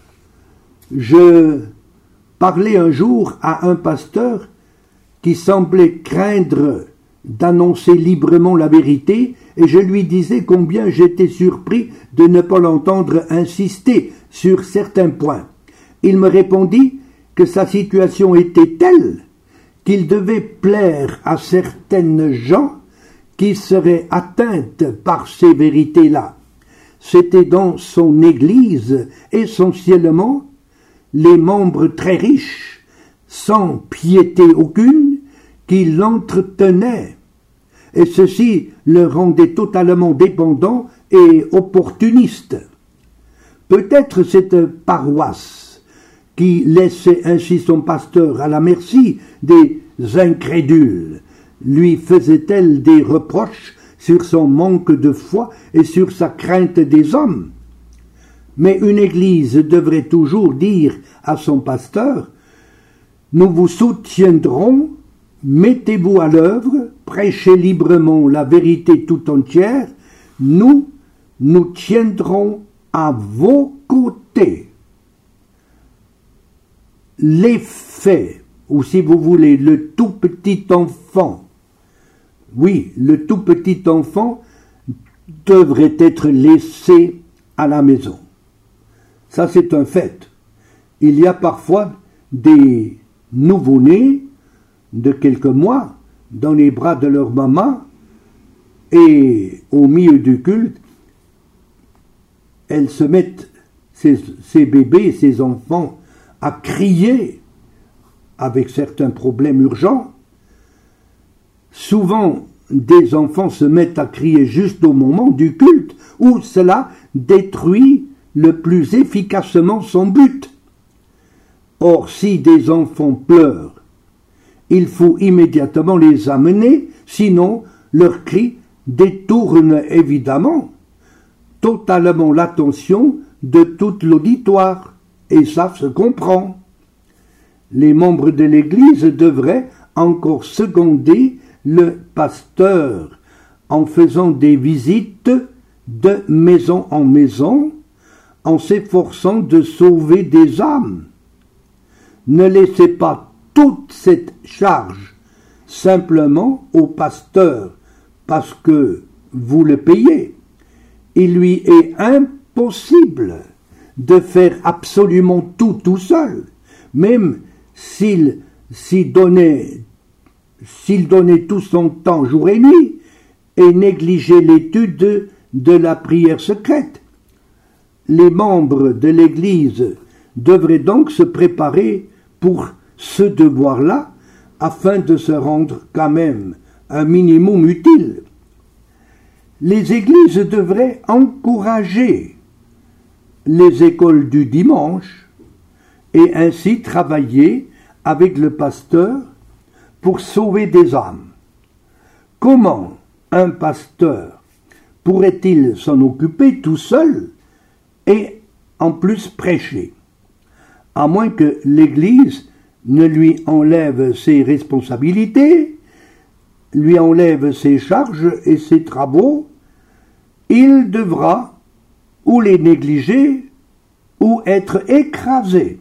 Je parlais un jour à un pasteur qui semblait craindre d'annoncer librement la vérité, et je lui disais combien j'étais surpris de ne pas l'entendre insister sur certains points. Il me répondit que sa situation était telle qu'il devait plaire à certaines gens qui seraient atteintes par ces vérités-là. C'était dans son Église essentiellement les membres très riches, sans piété aucune, qui l'entretenaient, et ceci le rendait totalement dépendant et opportuniste. Peut-être cette paroisse qui laissait ainsi son pasteur à la merci des incrédules lui faisait-elle des reproches sur son manque de foi et sur sa crainte des hommes? Mais une église devrait toujours dire à son pasteur: nous vous soutiendrons, mettez-vous à l'œuvre, prêchez librement la vérité tout entière, nous, nous tiendrons à vos côtés. Les faits, ou si vous voulez, le tout petit enfant, oui, le tout petit enfant devrait être laissé à la maison. Ça, c'est un fait. Il y a parfois des nouveau-nés de quelques mois dans les bras de leur maman, et au milieu du culte, elles se mettent, ces, ces bébés, ces enfants, à crier avec certains problèmes urgents. Souvent, des enfants se mettent à crier juste au moment du culte, où cela détruit le plus efficacement son but. Or, si des enfants pleurent, il faut immédiatement les amener, sinon leurs cris détournent évidemment totalement l'attention de tout l'auditoire, et ça se comprend. Les membres de l'Église devraient encore seconder le pasteur en faisant des visites de maison en maison, en s'efforçant de sauver des âmes. Ne laissez pas toute cette charge simplement au pasteur parce que vous le payez. Il lui est impossible de faire absolument tout tout seul, même s'il, s'il donnait, s'il donnait tout son temps jour et nuit et négligeait l'étude de la prière secrète. Les membres de l'Église devraient donc se préparer pour ce devoir-là, afin de se rendre quand même un minimum utile. Les églises devraient encourager les écoles du dimanche et ainsi travailler avec le pasteur pour sauver des âmes. Comment un pasteur pourrait-il s'en occuper tout seul et en plus prêcher? À moins que l'Église ne lui enlève ses responsabilités, lui enlève ses charges et ses travaux, il devra ou les négliger ou être écrasé.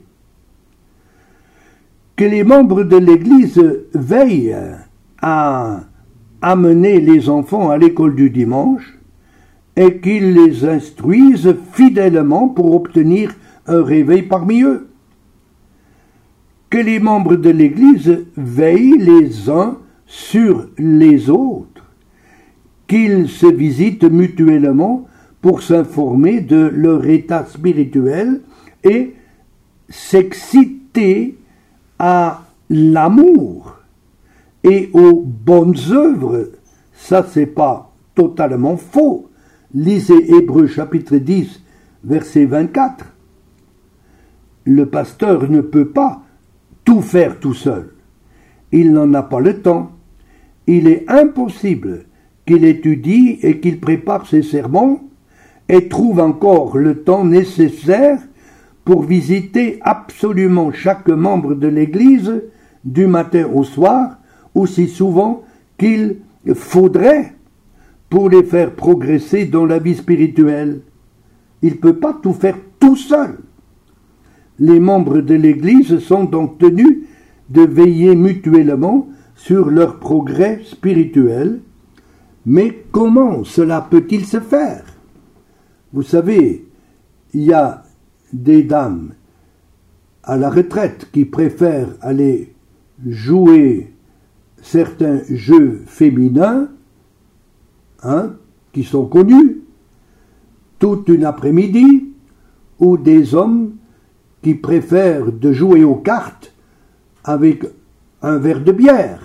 Que les membres de l'Église veillent à amener les enfants à l'école du dimanche et qu'ils les instruisent fidèlement pour obtenir un réveil parmi eux. Que les membres de l'Église veillent les uns sur les autres, qu'ils se visitent mutuellement pour s'informer de leur état spirituel et s'exciter à l'amour et aux bonnes œuvres. Ça, c'est pas totalement faux. Lisez Hébreux chapitre dix, verset vingt-quatre. Le pasteur ne peut pas tout faire tout seul. Il n'en a pas le temps. Il est impossible qu'il étudie et qu'il prépare ses sermons et trouve encore le temps nécessaire pour visiter absolument chaque membre de l'Église du matin au soir, aussi souvent qu'il faudrait pour les faire progresser dans la vie spirituelle. Il ne peut pas tout faire tout seul. Les membres de l'Église sont donc tenus de veiller mutuellement sur leur progrès spirituel. Mais comment cela peut-il se faire? Vous savez, il y a des dames à la retraite qui préfèrent aller jouer certains jeux féminins, hein, qui sont connus, toute une après-midi, ou des hommes qui préfèrent de jouer aux cartes avec un verre de bière.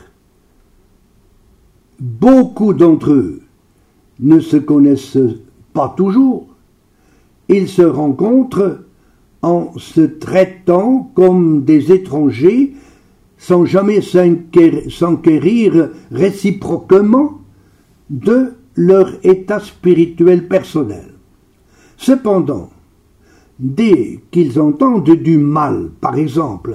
Beaucoup d'entre eux ne se connaissent pas toujours. Ils se rencontrent en se traitant comme des étrangers sans jamais s'enquérir réciproquement de leur état spirituel personnel. Cependant, dès qu'ils entendent du mal, par exemple,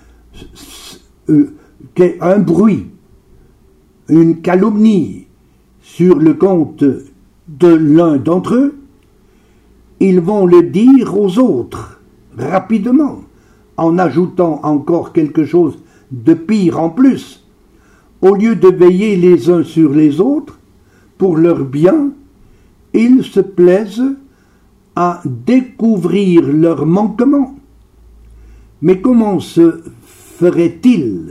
un bruit, une calomnie sur le compte de l'un d'entre eux, ils vont le dire aux autres rapidement, en ajoutant encore quelque chose de pire en plus. Au lieu de veiller les uns sur les autres pour leur bien, ils se plaisent à découvrir leurs manquements. Mais comment se ferait-il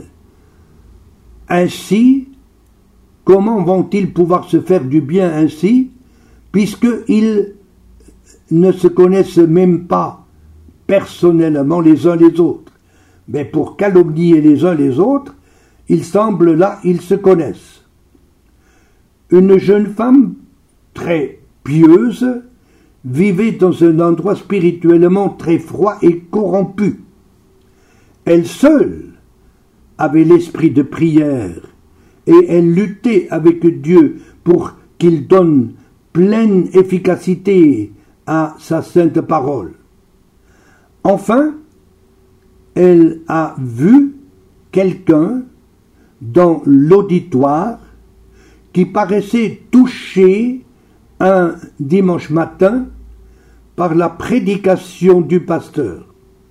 ainsi? Comment vont-ils pouvoir se faire du bien ainsi, puisqu'ils ne se connaissent même pas personnellement les uns les autres? Mais pour calomnier les uns les autres, il semble là, ils se connaissent. Une jeune femme très pieuse vivait dans un endroit spirituellement très froid et corrompu. Elle seule avait l'esprit de prière et elle luttait avec Dieu pour qu'il donne pleine efficacité à sa sainte parole. Enfin, elle a vu quelqu'un dans l'auditoire qui paraissait touché un dimanche matin par la prédication du pasteur.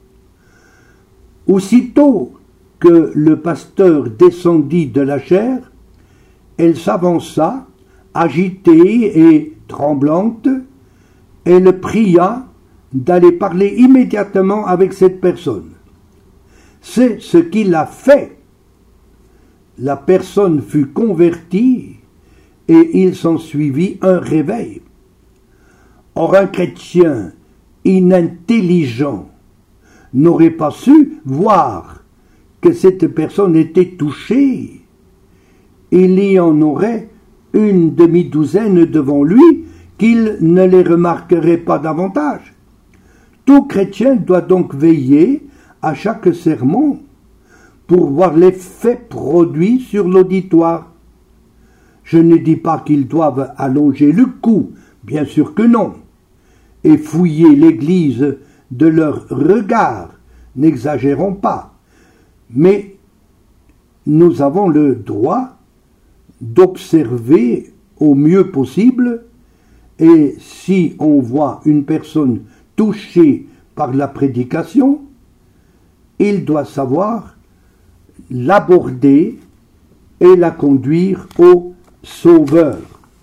Aussitôt que le pasteur descendit de la chaire, elle s'avança, agitée et tremblante, et le pria d'aller parler immédiatement avec cette personne. C'est ce qu'il a fait. La personne fut convertie et il s'ensuivit un réveil. Or, un chrétien inintelligent n'aurait pas su voir que cette personne était touchée. Il y en aurait une demi-douzaine devant lui qu'il ne les remarquerait pas davantage. Tout chrétien doit donc veiller à chaque sermon pour voir l'effet produit sur l'auditoire. Je ne dis pas qu'ils doivent allonger le cou, bien sûr que non, et fouiller l'Église de leur regard, n'exagérons pas, mais nous avons le droit d'observer au mieux possible, et si on voit une personne touchée par la prédication, il doit savoir l'aborder et la conduire au Sauveur.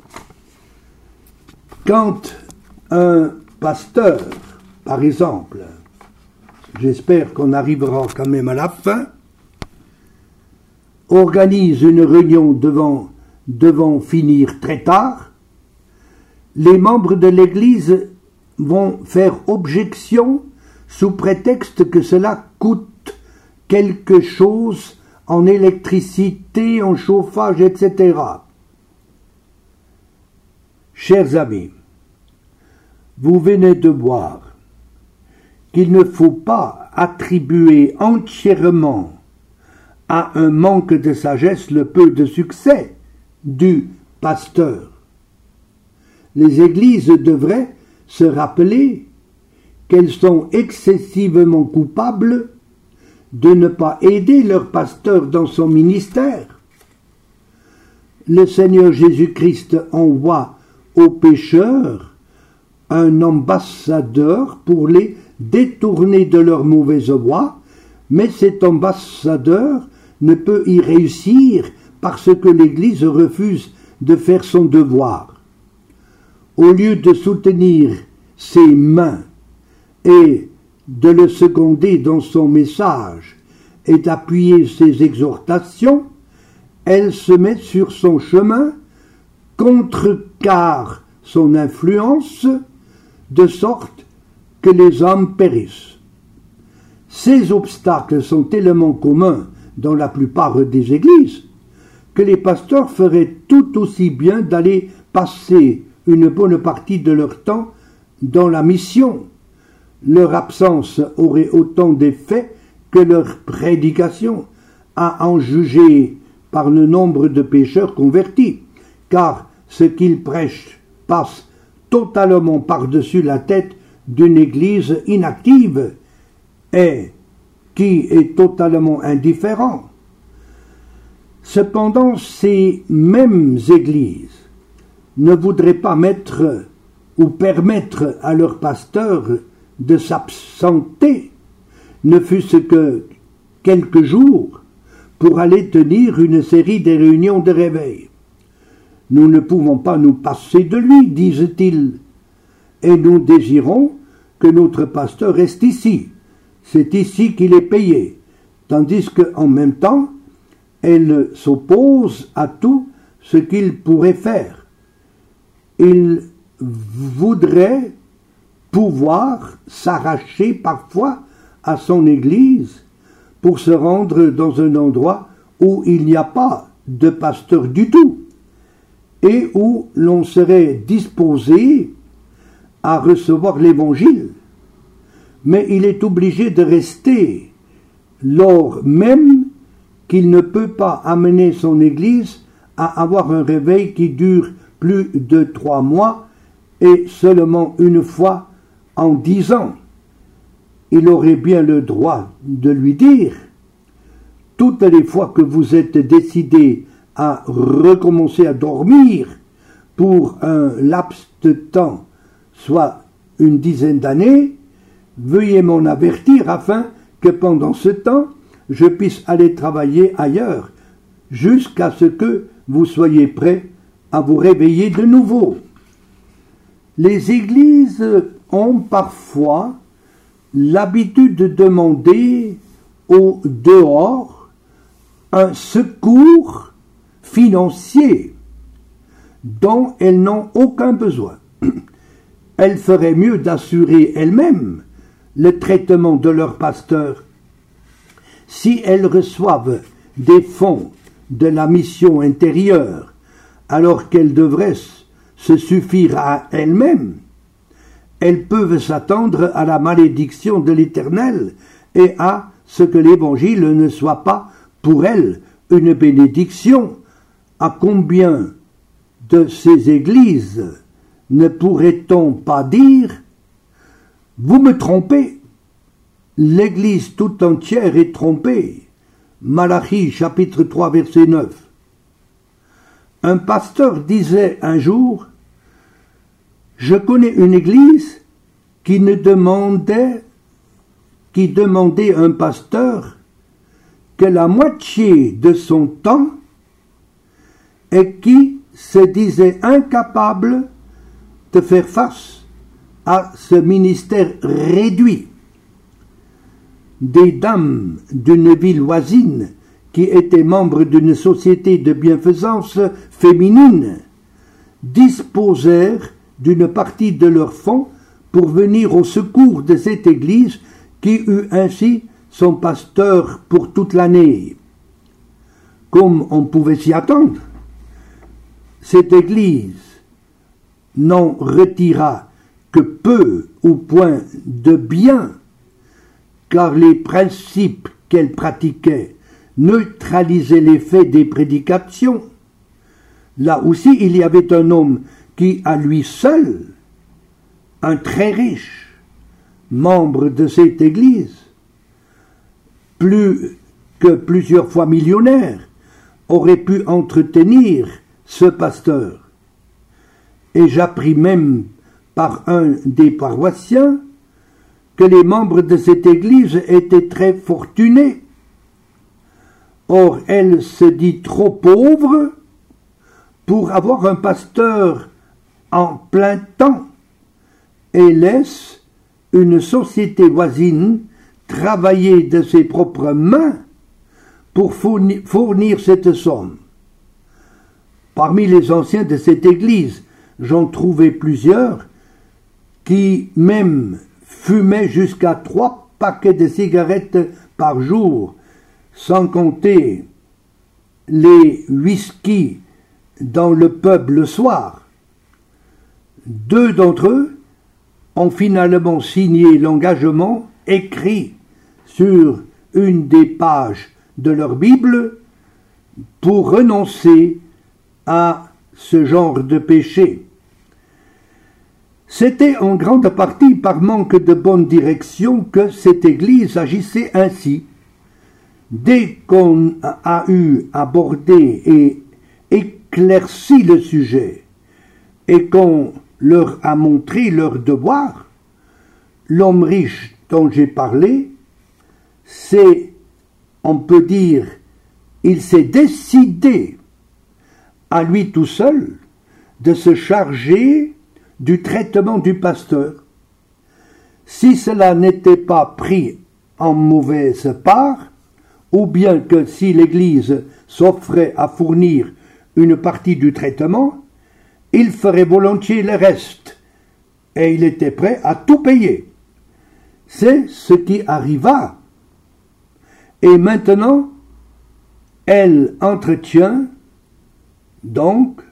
Quand un pasteur, par exemple, j'espère qu'on arrivera quand même à la fin, organise une réunion devant, devant finir très tard, les membres de l'Église vont faire objection sous prétexte que cela coûte quelque chose en électricité, en chauffage, et cetera. Chers amis, vous venez de voir qu'il ne faut pas attribuer entièrement à un manque de sagesse le peu de succès du pasteur. Les églises devraient se rappeler qu'elles sont excessivement coupables de ne pas aider leur pasteur dans son ministère. Le Seigneur Jésus-Christ envoie aux pécheurs un ambassadeur pour les détourner de leur mauvaise voie, mais cet ambassadeur ne peut y réussir parce que l'Église refuse de faire son devoir. Au lieu de soutenir ses mains et de le seconder dans son message et d'appuyer ses exhortations, elle se met sur son chemin, contrecarre son influence, de sorte que les hommes périssent. Ces obstacles sont tellement communs dans la plupart des églises que les pasteurs feraient tout aussi bien d'aller passer une bonne partie de leur temps dans la mission. Leur absence aurait autant d'effet que leur prédication, à en juger par le nombre de pécheurs convertis, car ce qu'ils prêchent passe totalement par-dessus la tête d'une église inactive et qui est totalement indifférent. Cependant, ces mêmes églises ne voudraient pas mettre ou permettre à leurs pasteurs de s'absenter, ne fût-ce que quelques jours, pour aller tenir une série de réunions de réveil. Nous ne pouvons pas nous passer de lui, disent-ils, et nous désirons que notre pasteur reste ici. C'est ici qu'il est payé, tandis qu'en même temps, elle s'oppose à tout ce qu'il pourrait faire. Il voudrait pouvoir s'arracher parfois à son église pour se rendre dans un endroit où il n'y a pas de pasteur du tout et où l'on serait disposé à recevoir l'évangile. Mais il est obligé de rester lors même qu'il ne peut pas amener son église à avoir un réveil qui dure plus de trois mois et seulement une fois en dix ans. Il aurait bien le droit de lui dire « Toutes les fois que vous êtes décidé à recommencer à dormir pour un laps de temps, soit une dizaine d'années, veuillez m'en avertir afin que pendant ce temps, je puisse aller travailler ailleurs, jusqu'à ce que vous soyez prêts à vous réveiller de nouveau. » Les églises ont parfois l'habitude de demander au dehors un secours financier dont elles n'ont aucun besoin. Elles feraient mieux d'assurer elles-mêmes le traitement de leurs pasteurs. Si elles reçoivent des fonds de la mission intérieure, alors qu'elles devraient se suffire à elles-mêmes, elles peuvent s'attendre à la malédiction de l'Éternel et à ce que l'Évangile ne soit pas pour elles une bénédiction. À combien de ces églises ne pourrait-on pas dire « Vous me trompez ». L'Église tout entière est trompée. Malachie chapitre trois verset neuf. Un pasteur disait un jour « Je connais une église qui ne demandait, qui demandait un pasteur que la moitié de son temps et qui se disait incapable de faire face à ce ministère réduit. » Des dames d'une ville voisine qui étaient membres d'une société de bienfaisance féminine disposèrent d'une partie de leurs fonds pour venir au secours de cette église qui eut ainsi son pasteur pour toute l'année. Comme on pouvait s'y attendre, cette Église n'en retira que peu ou point de bien, car les principes qu'elle pratiquait neutralisaient l'effet des prédications. Là aussi, il y avait un homme qui, à lui seul, un très riche, membre de cette Église, plus que plusieurs fois millionnaire, aurait pu entretenir ce pasteur. Et j'appris même par un des paroissiens que les membres de cette Église étaient très fortunés. Or, elle se dit trop pauvre pour avoir un pasteur en plein temps et laisse une société voisine travailler de ses propres mains pour fournir, fournir cette somme. Parmi les anciens de cette Église, j'en trouvais plusieurs qui même fumaient jusqu'à trois paquets de cigarettes par jour, sans compter les whisky dans le pub le soir. Deux d'entre eux ont finalement signé l'engagement écrit sur une des pages de leur Bible pour renoncer à ce genre de péché. C'était en grande partie par manque de bonne direction que cette Église agissait ainsi. Dès qu'on a eu abordé et éclairci le sujet et qu'on leur a montré leur devoir, l'homme riche dont j'ai parlé, c'est, on peut dire, il s'est décidé à lui tout seul de se charger du traitement du pasteur. Si cela n'était pas pris en mauvaise part, ou bien que si l'Église s'offrait à fournir une partie du traitement, il ferait volontiers le reste, et il était prêt à tout payer. C'est ce qui arriva. Et maintenant, elle entretient, donc,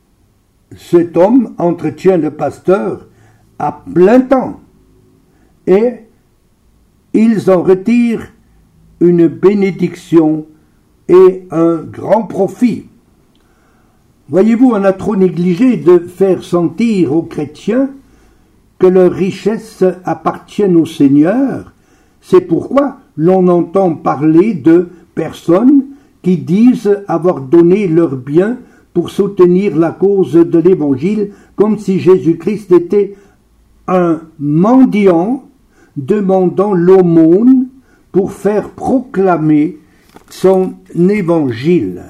cet homme entretient le pasteur à plein temps, et ils en retirent une bénédiction et un grand profit. Voyez-vous, on a trop négligé de faire sentir aux chrétiens que leurs richesses appartiennent au Seigneur. C'est pourquoi l'on entend parler de personnes qui disent avoir donné leurs biens pour soutenir la cause de l'Évangile, comme si Jésus-Christ était un mendiant demandant l'aumône pour faire proclamer son Évangile.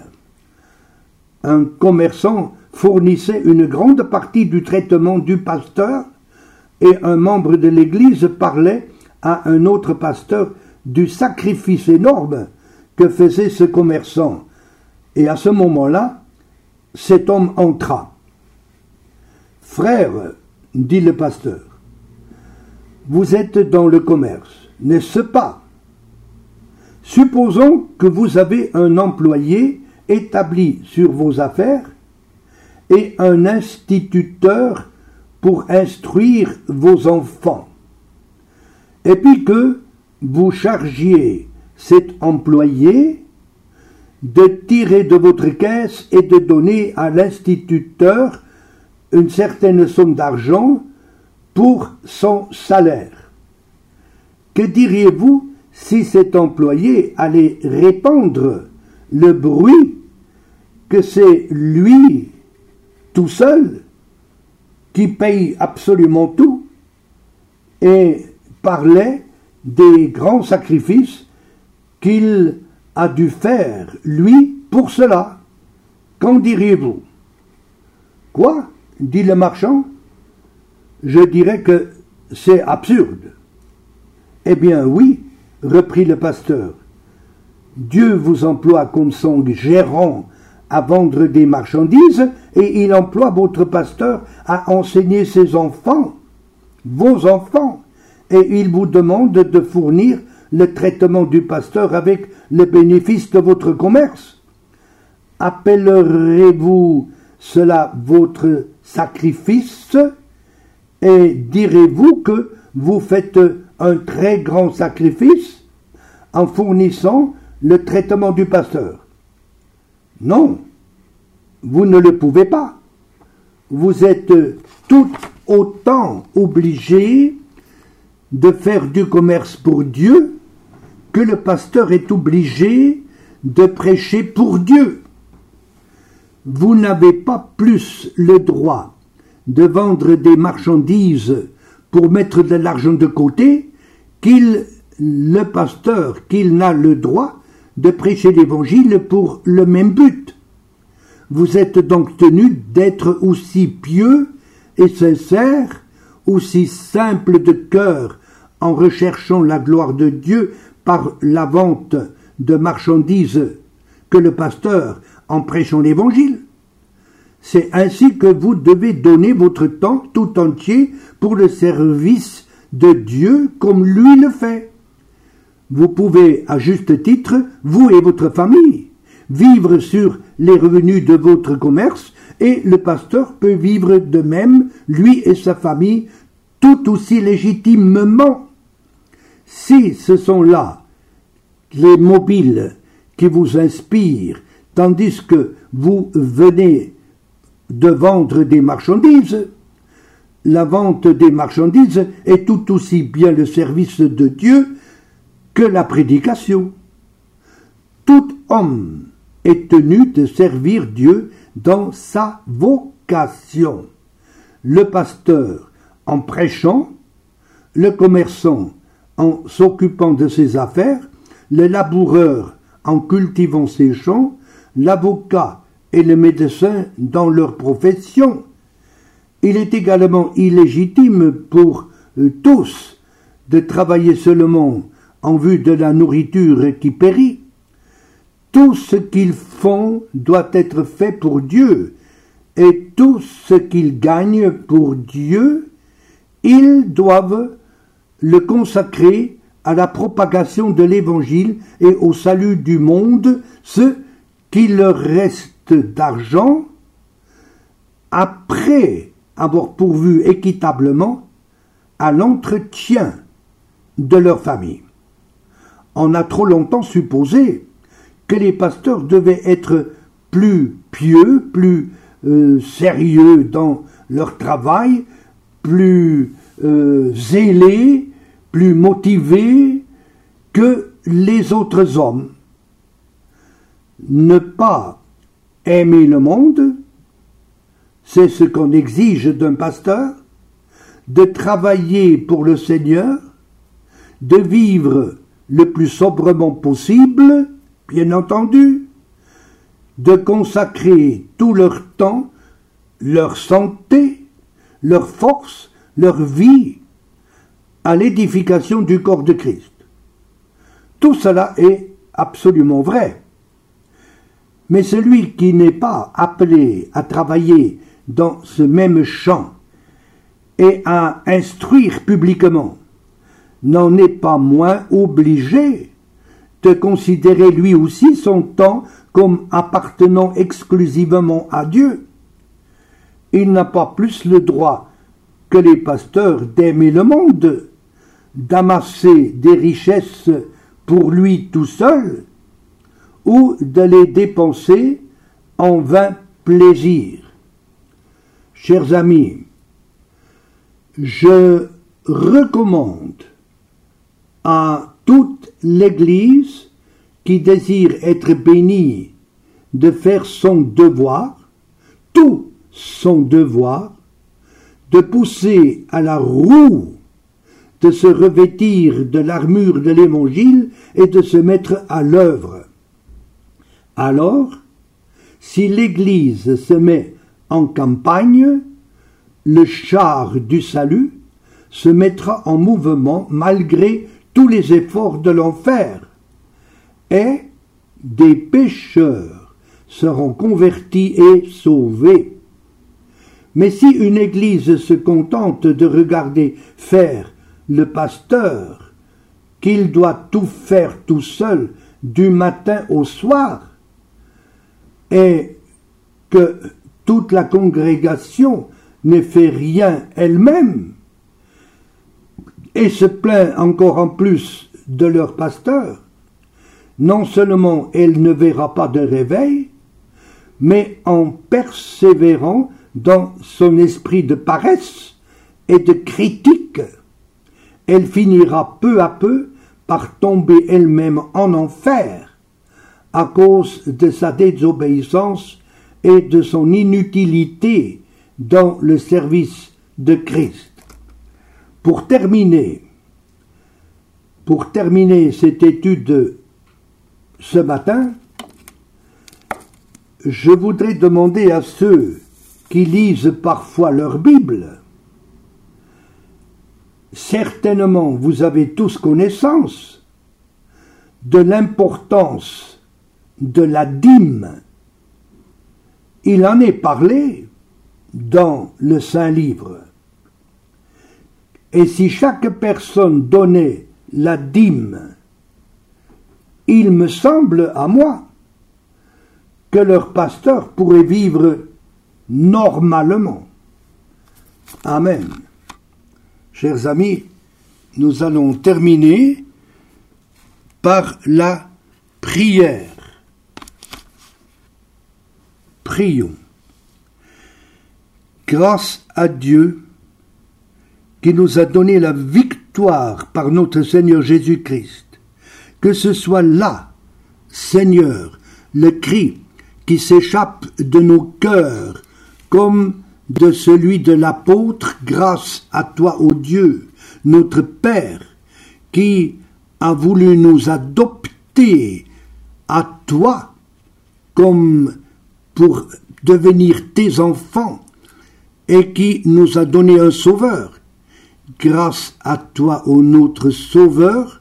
Un commerçant fournissait une grande partie du traitement du pasteur et un membre de l'Église parlait à un autre pasteur du sacrifice énorme que faisait ce commerçant. Et à ce moment-là, cet homme entra. « Frère, dit le pasteur, vous êtes dans le commerce, n'est-ce pas? Supposons que vous avez un employé établi sur vos affaires et un instituteur pour instruire vos enfants, et puis que vous chargiez cet employé de tirer de votre caisse et de donner à l'instituteur une certaine somme d'argent pour son salaire. Que diriez-vous si cet employé allait répandre le bruit que c'est lui, tout seul, qui paye absolument tout, et parlait des grands sacrifices qu'il a dû faire, lui, pour cela? Qu'en diriez-vous? Quoi? Dit le marchand. Je dirais que c'est absurde. Eh bien oui, reprit le pasteur. Dieu vous emploie comme son gérant à vendre des marchandises et il emploie votre pasteur à enseigner ses enfants, vos enfants, et il vous demande de fournir le traitement du pasteur avec le bénéfice de votre commerce. Appellerez-vous cela votre sacrifice et direz-vous que vous faites un très grand sacrifice en fournissant le traitement du pasteur? Non, vous ne le pouvez pas. Vous êtes tout autant obligé de faire du commerce pour Dieu que le pasteur est obligé de prêcher pour Dieu. Vous n'avez pas plus le droit de vendre des marchandises pour mettre de l'argent de côté qu'il, le pasteur, qu'il n'a le droit de prêcher l'évangile pour le même but. Vous êtes donc tenu d'être aussi pieux et sincère, aussi simple de cœur en recherchant la gloire de Dieu par la vente de marchandises que le pasteur en prêchant l'évangile. C'est ainsi que vous devez donner votre temps tout entier pour le service de Dieu comme lui le fait. Vous pouvez, à juste titre, vous et votre famille, vivre sur les revenus de votre commerce et le pasteur peut vivre de même, lui et sa famille, tout aussi légitimement. Si ce sont là les mobiles qui vous inspirent, tandis que vous venez de vendre des marchandises, la vente des marchandises est tout aussi bien le service de Dieu que la prédication. Tout homme est tenu de servir Dieu dans sa vocation. Le pasteur en prêchant, le commerçant en s'occupant de ses affaires, le laboureur en cultivant ses champs, l'avocat et le médecin dans leur profession. Il est également illégitime pour euh, tous de travailler seulement en vue de la nourriture qui périt. Tout ce qu'ils font doit être fait pour Dieu, et tout ce qu'ils gagnent pour Dieu, ils doivent le consacrer à la propagation de l'Évangile et au salut du monde. Ce qu'il leur reste d'argent, après avoir pourvu équitablement à l'entretien de leur famille. On a trop longtemps supposé que les pasteurs devaient être plus pieux, plus euh, sérieux dans leur travail, plus euh, zélés, plus motivés que les autres hommes. Ne pas aimer le monde, c'est ce qu'on exige d'un pasteur, de travailler pour le Seigneur, de vivre le plus sobrement possible, bien entendu, de consacrer tout leur temps, leur santé, leur force, leur vie à l'édification du corps de Christ. Tout cela est absolument vrai. Mais celui qui n'est pas appelé à travailler dans ce même champ et à instruire publiquement n'en est pas moins obligé de considérer lui aussi son temps comme appartenant exclusivement à Dieu. Il n'a pas plus le droit que les pasteurs d'aimer le monde, d'amasser des richesses pour lui tout seul, ou de les dépenser en vain plaisir. Chers amis, je recommande à toute l'Église qui désire être bénie de faire son devoir, tout son devoir, de pousser à la roue, de se revêtir de l'armure de l'Évangile et de se mettre à l'œuvre. Alors, si l'Église se met en campagne, le char du salut se mettra en mouvement malgré tous les efforts de l'enfer, et des pécheurs seront convertis et sauvés. Mais si une Église se contente de regarder faire le pasteur qu'il doit tout faire tout seul du matin au soir et que toute la congrégation ne fait rien elle-même et se plaint encore en plus de leur pasteur, non seulement elle ne verra pas de réveil, mais en persévérant dans son esprit de paresse et de critique, elle finira peu à peu par tomber elle-même en enfer à cause de sa désobéissance et de son inutilité dans le service de Christ. Pour terminer, pour terminer cette étude ce matin, je voudrais demander à ceux qui lisent parfois leur Bible, certainement vous avez tous connaissance de l'importance de la dîme. Il en est parlé dans le Saint-Livre. Et si chaque personne donnait la dîme, il me semble à moi que leur pasteur pourrait vivre normalement. Amen. Chers amis, nous allons terminer par la prière. Prions. Grâce à Dieu qui nous a donné la victoire par notre Seigneur Jésus-Christ. Que ce soit là, Seigneur, le cri qui s'échappe de nos cœurs comme de celui de l'apôtre, grâce à toi, ô Dieu, notre Père, qui a voulu nous adopter à toi comme pour devenir tes enfants et qui nous a donné un sauveur. Grâce à toi, ô notre Sauveur,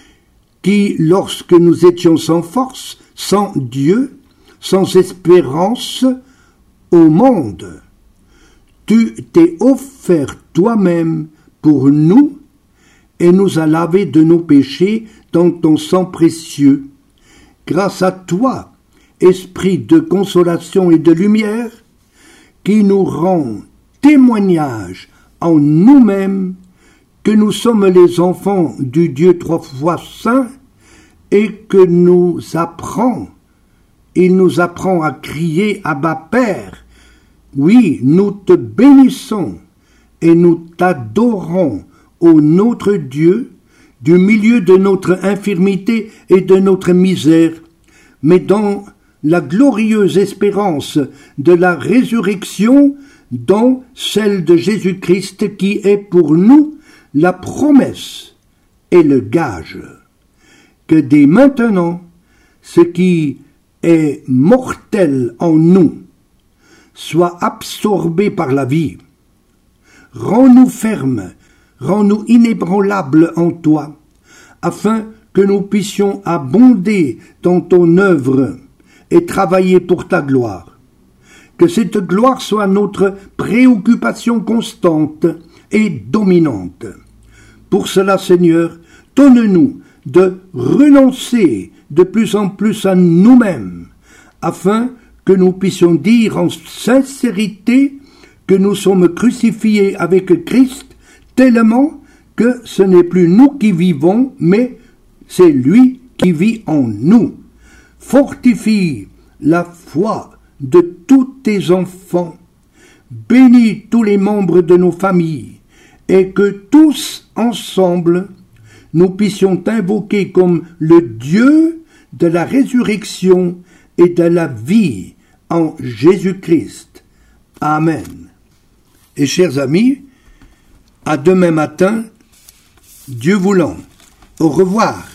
qui, lorsque nous étions sans force, sans Dieu, sans espérance au monde, tu t'es offert toi-même pour nous et nous as lavé de nos péchés dans ton sang précieux. Grâce à toi, Esprit de consolation et de lumière, qui nous rend témoignage en nous-mêmes que nous sommes les enfants du Dieu trois fois saint et que nous apprend, il nous apprend à crier « Abba Père ». Oui, nous te bénissons et nous t'adorons, ô notre Dieu, du milieu de notre infirmité et de notre misère, mais dans la glorieuse espérance de la résurrection, dont celle de Jésus-Christ qui est pour nous la promesse et le gage. Que dès maintenant, ce qui est mortel en nous soit absorbé par la vie. Rends-nous fermes, rends-nous inébranlables en toi, afin que nous puissions abonder dans ton œuvre et travailler pour ta gloire. Que cette gloire soit notre préoccupation constante et dominante. Pour cela, Seigneur, donne-nous de renoncer de plus en plus à nous-mêmes, afin que nous puissions dire en sincérité que nous sommes crucifiés avec Christ, tellement que ce n'est plus nous qui vivons, mais c'est lui qui vit en nous. Fortifie la foi de tous tes enfants, bénis tous les membres de nos familles, et que tous ensemble, nous puissions t'invoquer comme le Dieu de la résurrection et de la vie en Jésus-Christ. Amen. Et chers amis, à demain matin, Dieu voulant. Au revoir.